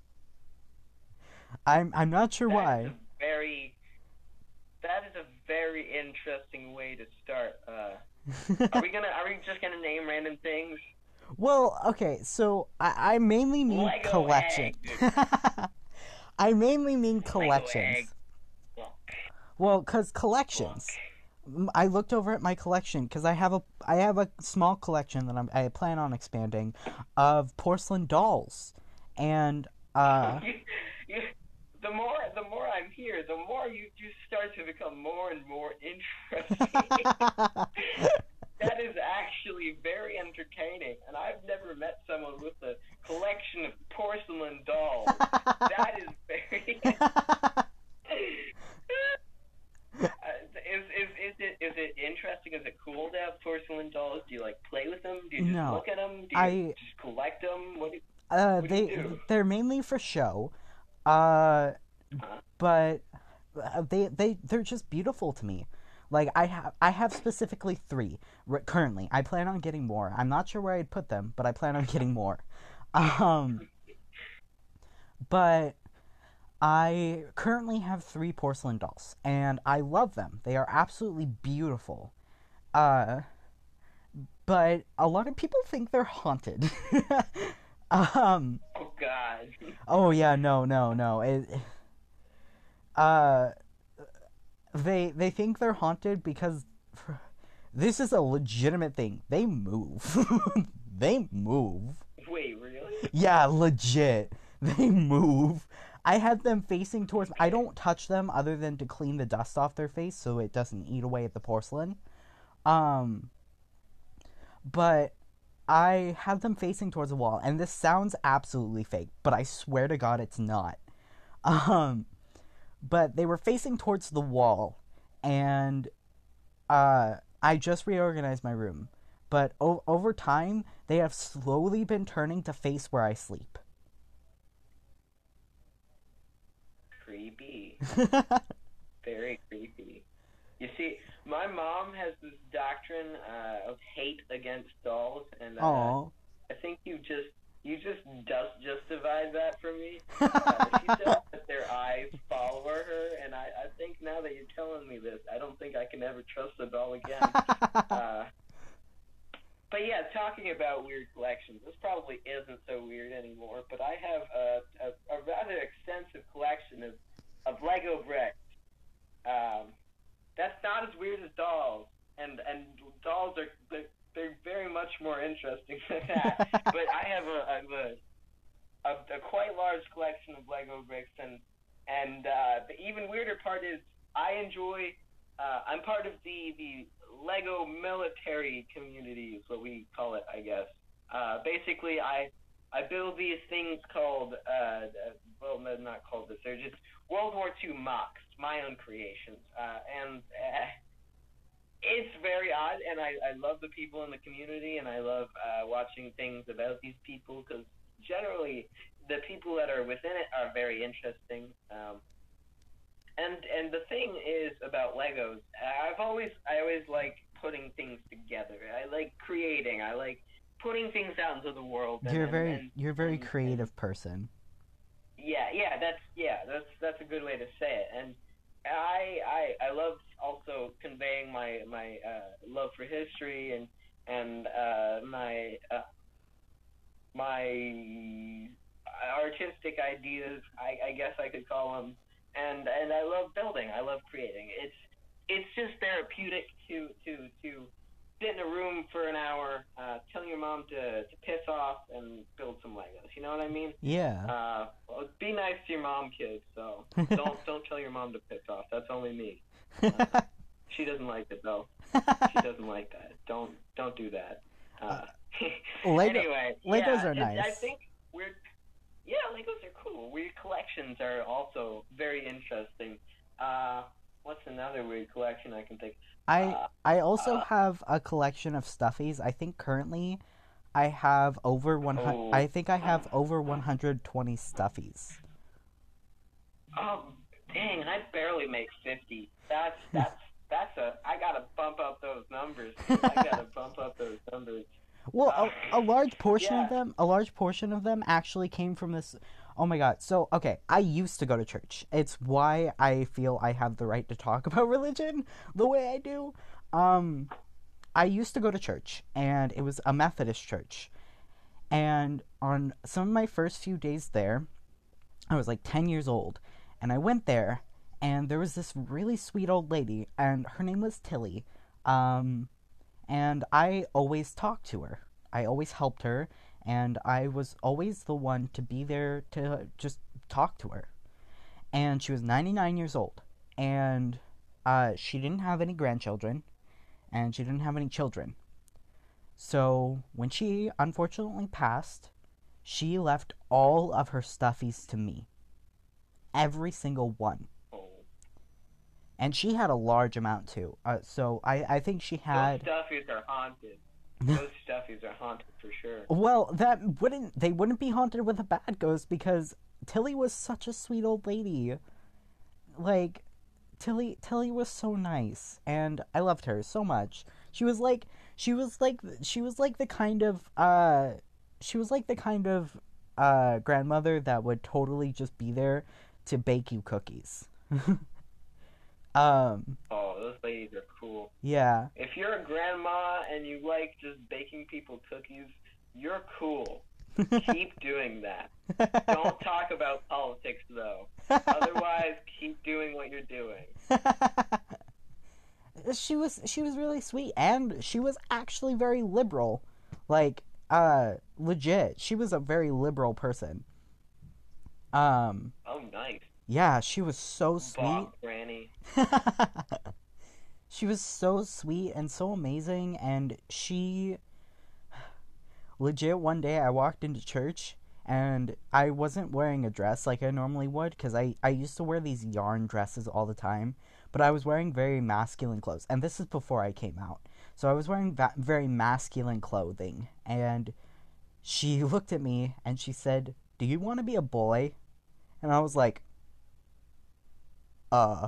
I'm, I'm not sure that why. Is a very. That is a very interesting way to start. Uh, are we gonna? Are we just gonna name random things? Well, okay. So I, I mainly mean Lego collection. I mainly mean collections. Well, cause collections. Look. I looked over at my collection because I have a I have a small collection that I'm, I plan on expanding of porcelain dolls, and uh, you, the more the more I'm here, the more you just start to become more and more interesting. That is actually very entertaining, and I've never met someone with a collection of porcelain dolls. That is very. Uh, is, is is it is it interesting? Is it cool to have porcelain dolls? Do you like play with them? Do you just No, look at them? Do you I just collect them? What do, uh what do you they do? they're mainly for show. Uh Huh? but uh, they they they're just beautiful to me. Like I have I have specifically three r- currently. I plan on getting more. I'm not sure where I'd put them, but I plan on getting more. Um, but I currently have three porcelain dolls, and I love them. They are absolutely beautiful. Uh, but a lot of people think they're haunted. um, Oh God. oh yeah, no, no, no. It, uh, they they think they're haunted because this is a legitimate thing. They move. They move. Wait, really? Yeah, legit. They move. I have them facing towards me. I don't touch them other than to clean the dust off their face so it doesn't eat away at the porcelain. Um, but I have them facing towards the wall, and this sounds absolutely fake, but I swear to God it's not. Um, but they were facing towards the wall, and uh, I just reorganized my room. But o- over time, they have slowly been turning to face where I sleep. Creepy. Very creepy. You see, my mom has this doctrine uh, of hate against dolls, and uh, Aw. I think you just you just just justified that for me. Uh, she said that their eyes follow her, and I, I think now that you're telling me this, I don't think I can ever trust a doll again. Uh, but yeah, talking about weird collections, this probably isn't so weird anymore. But I have a, a, a rather extensive collection of of Lego bricks. Um, that's not as weird as dolls, and and dolls are they're, they're very much more interesting than that. But I have a a, a a quite large collection of Lego bricks, and and uh, the even weirder part is I enjoy. Uh, I'm part of the the Lego military community, is what we call it, I guess. Uh, basically, I I build these things called uh, well, no, not called this. They're just World War Two mocks, my own creations, uh, and uh, it's very odd. And I, I love the people in the community, and I love uh, watching things about these people because generally the people that are within it are very interesting. Um, and and the thing is about Legos, I've always I always like putting things together. I like creating. I like putting things out into the world. And, You're a and, very and, you're a very and, creative and person. yeah, yeah, that's yeah, that's that's a good way to say it. And I I I love also conveying my my uh, love for history and and uh, my uh, my artistic ideas. I, I guess I could call them. And and I love building. I love creating. It's it's just therapeutic to to to sit in a room for an hour, uh, telling your mom to, to piss off and build some Legos. You know what I mean? Yeah. Uh, well, be nice to your mom, kids. So don't don't tell your mom to piss off. That's only me. Uh, she doesn't like it though. She doesn't like that. Don't don't do that. Uh, Lego, anyway, Legos yeah, are nice. I think we're yeah, Legos are cool. Weird collections are also very interesting. Uh, what's another weird collection I can think? I Uh, I also uh, have a collection of stuffies. I think currently I have over one hundred. oh, I think I have over one hundred twenty stuffies. oh, dang! I barely make fifty. That's that's that's a. I gotta bump up those numbers. Dude. I gotta bump up those numbers. Well, Uh, a, a large portion yeah. of them, a large portion of them actually came from this. Oh my God. So, okay, I used to go to church. It's why I feel I have the right to talk about religion the way I do. Um, I used to go to church, and it was a Methodist church. And on some of my first few days there, I was like ten years old, and I went there, and there was this really sweet old lady, and her name was Tilly. Um, and I always talked to her. I always helped her, and I was always the one to be there to just talk to her. and she was ninety-nine years old, and uh, she didn't have any grandchildren, and she didn't have any children. So when she unfortunately passed, she left all of her stuffies to me. Every single one. Oh. And she had a large amount too. Uh, so I, I think she had. Those stuffies are haunted. Those stuffies are haunted for sure. Well, that wouldn't they wouldn't be haunted with a bad ghost because Tilly was such a sweet old lady. Like Tilly Tilly was so nice, and I loved her so much. She was like she was like she was like the kind of uh she was like the kind of uh grandmother that would totally just be there to bake you cookies. um Oh, those ladies are cool. yeah. If you're a grandma and you like just baking people cookies, you're cool. Keep doing that. Don't talk about politics, though. Otherwise, keep doing what you're doing. she was she was really sweet, and she was actually very liberal. Like, uh, legit. She was a very liberal person. Um. Oh, nice. Yeah, she was so sweet. Bob, Granny. She was so sweet and so amazing, and she legit one day I walked into church and I wasn't wearing a dress like I normally would because I, I used to wear these yarn dresses all the time, but I was wearing very masculine clothes, and this is before I came out. So I was wearing va- very masculine clothing, and she looked at me and she said, "Do you want to be a boy?" And I was like, uh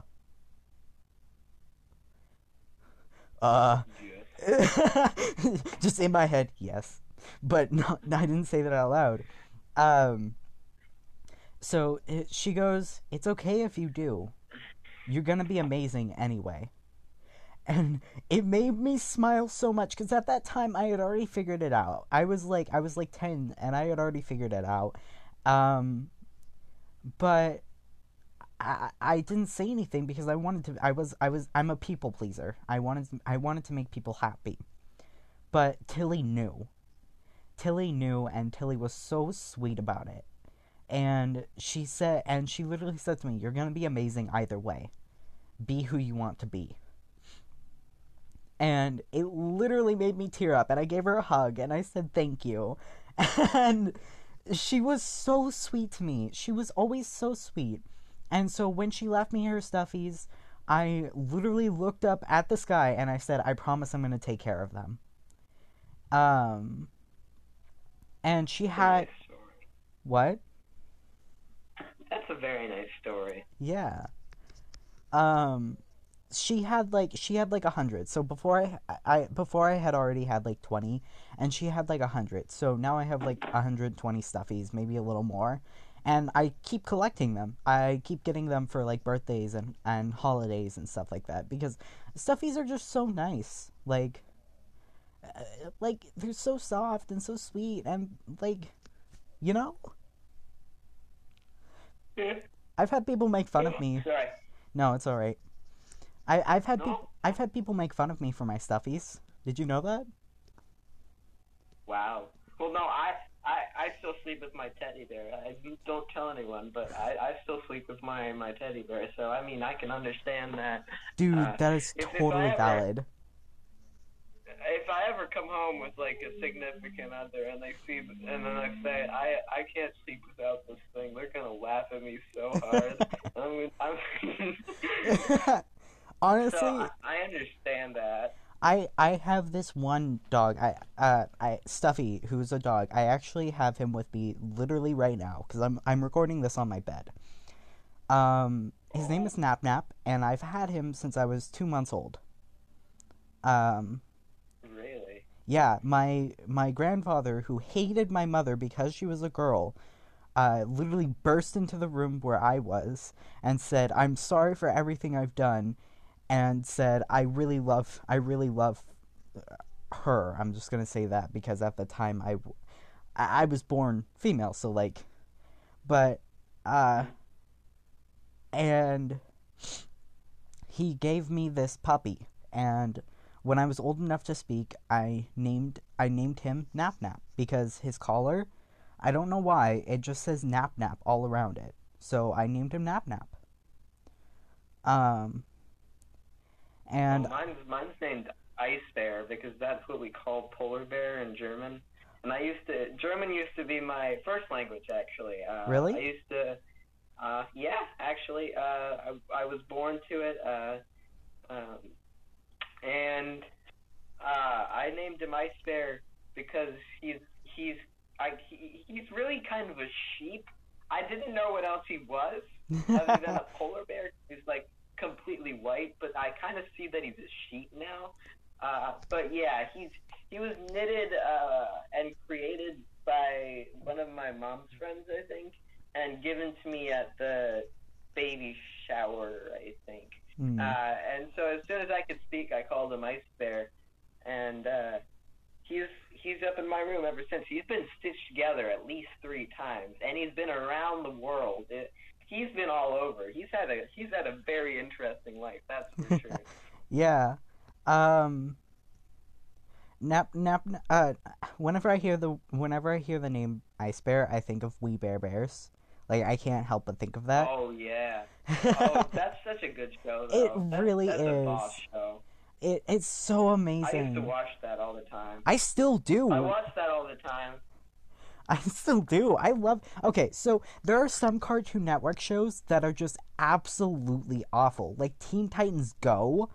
uh Yes. just in my head, yes, but no, I didn't say that out loud. Um, so it, she goes, "It's okay if you do. You're gonna be amazing anyway." And it made me smile so much because at that time I had already figured it out. I was like, I was like ten, and I had already figured it out. Um, but I, I didn't say anything because I wanted to. I was I was I'm a people pleaser. I wanted to, I wanted to make people happy. But Tilly knew. Tilly knew, and Tilly was so sweet about it. And she said, and she literally said to me, "You're gonna be amazing either way. Be who you want to be." And it literally made me tear up, and I gave her a hug, and I said thank you. And she was so sweet to me. She was always so sweet. And so when she left me her stuffies, I literally looked up at the sky and I said, "I promise I'm going to take care of them." Um, and she had... Nice story. What? That's a very nice story. Yeah. Um, she had like she had like a hundred. So before I, I before I had already had like twenty, and she had like a hundred. So now I have like a hundred twenty stuffies, maybe a little more. And I keep collecting them. I keep getting them for like birthdays and, and holidays and stuff like that because stuffies are just so nice. Like, uh, like they're so soft and so sweet and like, you know. Yeah. I've had people make fun of me. Sorry. No, it's all right. I I've had No? people I've had people make fun of me for my stuffies. Did you know that? Wow. Well, no, I, I, I still sleep with my teddy bear. I don't tell anyone, but I, I still sleep with my, my teddy bear. So, I mean, I can understand that. Dude, uh, that is if- if totally I ever- valid. If I ever come home with like a significant other and they see and then I say I I can't sleep without this thing, they're gonna laugh at me so hard. I mean, I'm Honestly, so I, I understand that. I I have this one dog. I uh I Stuffy, who's a dog. I actually have him with me literally right now because I'm I'm recording this on my bed. Um, his name is Nap Nap, and I've had him since I was two months old. Um. Really? Yeah, my my grandfather, who hated my mother because she was a girl, uh, literally burst into the room where I was and said, "I'm sorry for everything I've done," and said, "I really love, I really love her." I'm just gonna say that because at the time I, I was born female, so like, but, uh, and he gave me this puppy, and when I was old enough to speak, I named I named him Nap Nap because his collar, I don't know why, it just says Nap Nap all around it. So I named him Nap Nap. Um, and Well, mine's mine's named Ice Bear because that's what we call polar bear in German. And I used to German used to be my first language actually. Uh, Really? I used to, uh, yeah, actually, uh, I I was born to it. Uh, um, and uh, I named him Ice Bear because he's he's I he, he's really kind of a sheep. I didn't know what else he was other than a polar bear. He's like completely white, but I kind of see that he's a sheep now. Uh, but yeah, he's he was knitted uh, and created by one of my mom's friends, I think, and given to me at the baby shower, I think. Mm. Uh, and so as soon as I could speak, I called him Ice Bear, and uh, he's he's up in my room ever since. He's been stitched together at least three times, and he's been around the world. It, he's been all over. He's had a he's had a very interesting life, that's for sure. Yeah. Um. Nap nap. Uh. Whenever I hear the whenever I hear the name Ice Bear, I think of We Bare Bears. Like I can't help but think of that. Oh yeah. Oh, that's such a good show, though. It That's, really that's is. a boss show. It it's so amazing. I used to watch that all the time. I still do. I watch that all the time. I still do. I love. Okay, so there are some Cartoon Network shows that are just absolutely awful, like Teen Titans Go.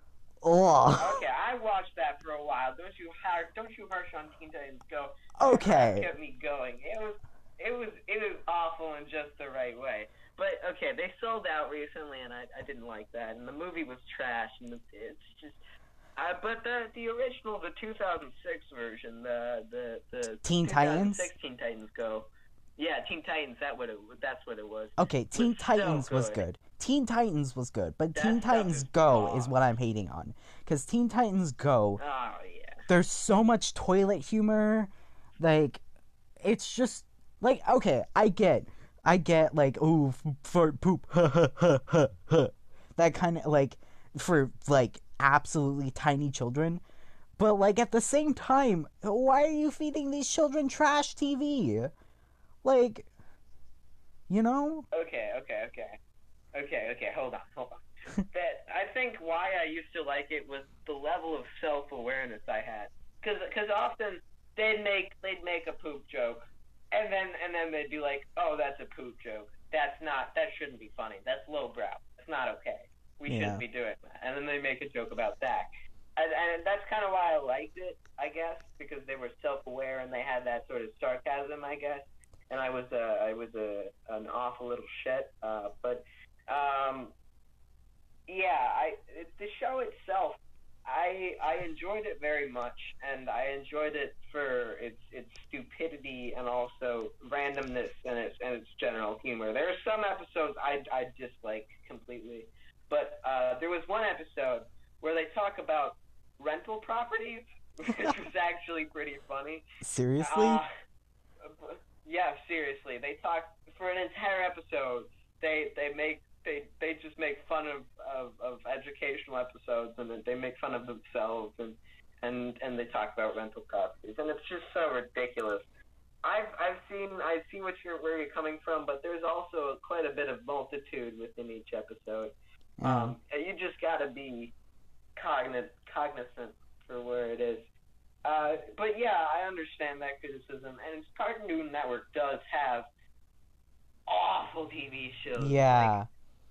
Ugh. Okay, I watched that for a while. Don't you har- don't you harsh on Teen Titans Go? Okay. That kept me going. It was it was it was awful in just the right way. But okay, they sold out recently, and I I didn't like that. And the movie was trash, and it's just. Uh, but the the original, the two thousand six version, the the the Teen Titans? two thousand six Teen Titans Go. Yeah, Teen Titans. That what it that's what it was. Okay, Teen Was so Titans was good. good. Teen Titans was good, but That Teen stuff Titans is Go awesome. is what I'm hating on. Because Teen Titans Go, Oh yeah. there's so much toilet humor. Like, it's just, like, okay, I get, I get, like, oh, f- fart, poop, ha, ha, ha, ha, ha. That kind of, like, for, like, absolutely tiny children. But, like, at the same time, why are you feeding these children trash T V? Like, you know? Okay, okay, okay. Okay, okay, hold on, hold on. that I think why I used to like it was the level of self-awareness I had. Cuz cuz often they'd make they'd make a poop joke and then and then they'd be like, "Oh, that's a poop joke. That's not that shouldn't be funny. That's lowbrow. That's not okay. We Yeah. shouldn't be doing that." And then they make a joke about that. And, and that's kind of why I liked it, I guess, because they were self-aware and they had that sort of sarcasm, I guess. And I was uh, I was a an awful little shit, uh, but um, yeah, I it, the show itself, I I enjoyed it very much, and I enjoyed it for its its stupidity and also randomness and its and its general humor. There are some episodes I I dislike completely, but uh, there was one episode where they talk about rental properties, which was actually pretty funny. Seriously? Uh, yeah, seriously. They talk for an entire episode. They they make they they just make fun of, of, of educational episodes, and then they make fun of themselves, and, and and they talk about rental properties, and it's just so ridiculous. I've I've seen I see what you're where you're coming from, but there's also quite a bit of multitude within each episode. Yeah. Um, and you just got to be cognizant cognizant for where it is. Uh, but yeah, I understand that criticism, and Cartoon Network does have awful T V shows. Yeah. Like,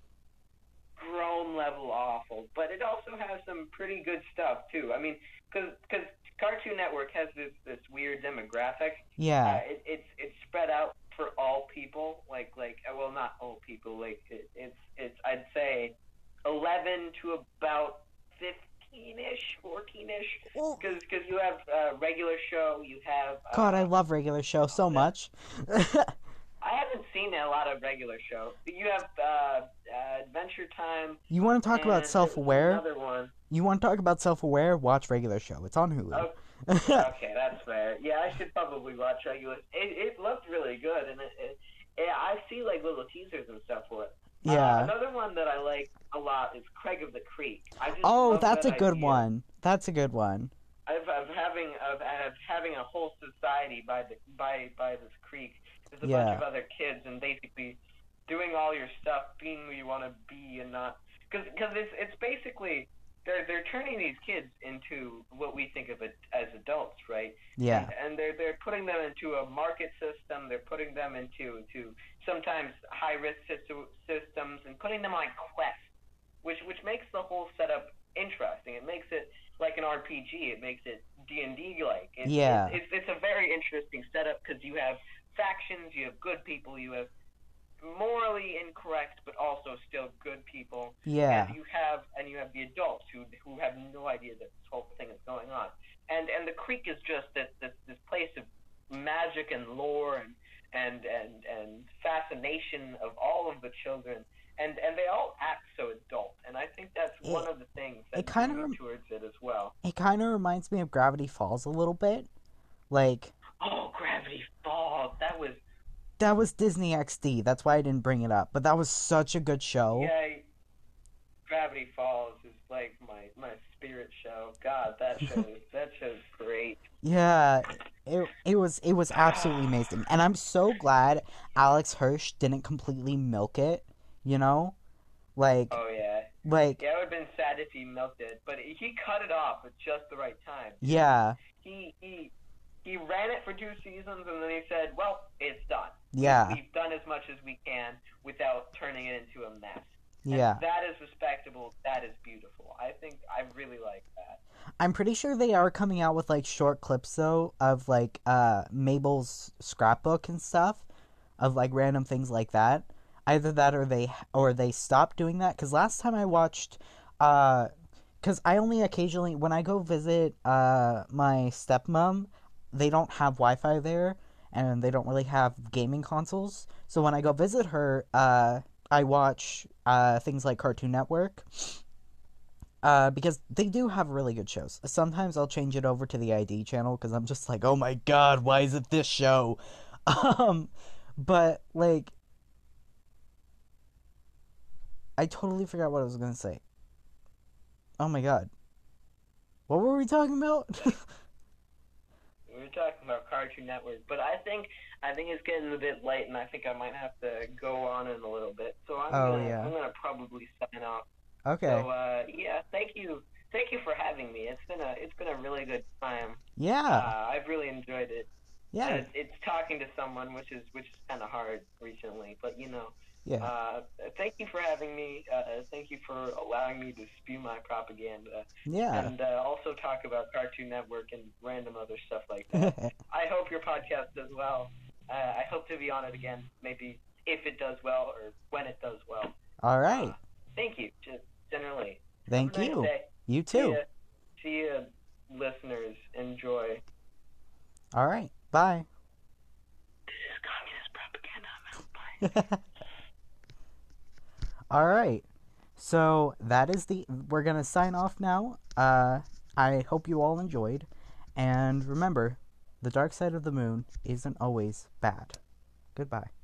grown level awful, but it also has some pretty good stuff too. I mean, because Cartoon Network has this this weird demographic. Yeah. Uh, it, it's it's spread out for all people. Like like uh, well, not all people. Like it, it's it's I'd say eleven to about fifteen-ish, fourteen-ish. Well, Because because you have uh, regular show, you have. Uh, God, I love regular show so much. I haven't seen a lot of regular show. You have uh, uh, Adventure Time. You want to talk and about there's self-aware? Another one. You want to talk about self-aware? Watch regular show. It's on Hulu. Oh, okay, that's fair. Yeah, I should probably watch regular. It, it looked really good, and it, it, yeah, I see like little teasers and stuff for it. Yeah. Uh, another one that I like a lot is Craig of the Creek. I just Oh, love that's a that good idea. one. That's a good one. Of, of having of, of having a whole society by the by by this creek. There's a Yeah. bunch of other kids, and basically doing all your stuff, being who you want to be, and not. because it's it's basically they're they're turning these kids into what we think of it as adults, right? Yeah. And, and they're they're putting them into a market system. They're putting them into to sometimes high risk systems and putting them on quests, which which makes the whole setup interesting. It makes it like an R P G. It makes it D and D like. It's, Yeah. It's, it's it's a very interesting setup because you have factions, you have good people, you have morally incorrect but also still good people. Yeah. And you have and you have the adults who who have no idea that this whole thing is going on. And and the Creek is just this this, this place of magic and lore and and, and and fascination of all of the children. And and they all act so adult. And I think that's it, one of the things that kind drew of me towards it as well. It kind of reminds me of Gravity Falls a little bit. Like, oh, Gravity Falls. That was That was Disney X D. That's why I didn't bring it up. But that was such a good show. Yeah, Gravity Falls is like my, my spirit show. God, that show that show's great. Yeah, it it was it was absolutely amazing, and I'm so glad Alex Hirsch didn't completely milk it. You know, like oh yeah, like yeah, it would have been sad if he milked it, but he cut it off at just the right time. Yeah, he he he ran it for two seasons, and then he said, "Well, it's done. Yeah, we've done as much as we can without turning it into a mess." Yeah, and that is respectable. That is beautiful. I think I really like that. I'm pretty sure they are coming out with like short clips though of like uh Mabel's scrapbook and stuff, of like random things like that. Either that or they or they stopped doing that, because last time I watched, uh, because I only occasionally when I go visit uh my stepmom, they don't have Wi-Fi there and they don't really have gaming consoles. So when I go visit her, uh, I watch uh things like Cartoon Network. Uh, because they do have really good shows. Sometimes I'll change it over to the I D channel because I'm just like, oh my god, why is it this show? Um, but like, I totally forgot what I was gonna say. Oh my god, what were we talking about? We were talking about Cartoon Network, but I think I think it's getting a bit late, and I think I might have to go on in a little bit. So I'm oh gonna yeah. I'm gonna probably sign off. Okay. So uh, yeah, thank you, thank you for having me. It's been a it's been a really good time. Yeah. Uh, I've really enjoyed it. Yeah. Uh, it's, it's talking to someone, which is which is kind of hard recently, but you know. Yeah. Uh, thank you for having me. Uh, thank you for allowing me to spew my propaganda. Yeah. And uh, also talk about Cartoon Network and random other stuff like that. I hope your podcast does well. Uh, I hope to be on it again, maybe if it does well or when it does well. All right. Uh, thank you, just generally. Thank Have a you. nice day. You too. See you, listeners. Enjoy. All right. Bye. This is communist propaganda. Bye. All right. So that is the. We're gonna sign off now. Uh, I hope you all enjoyed, and remember, the dark side of the moon isn't always bad. Goodbye.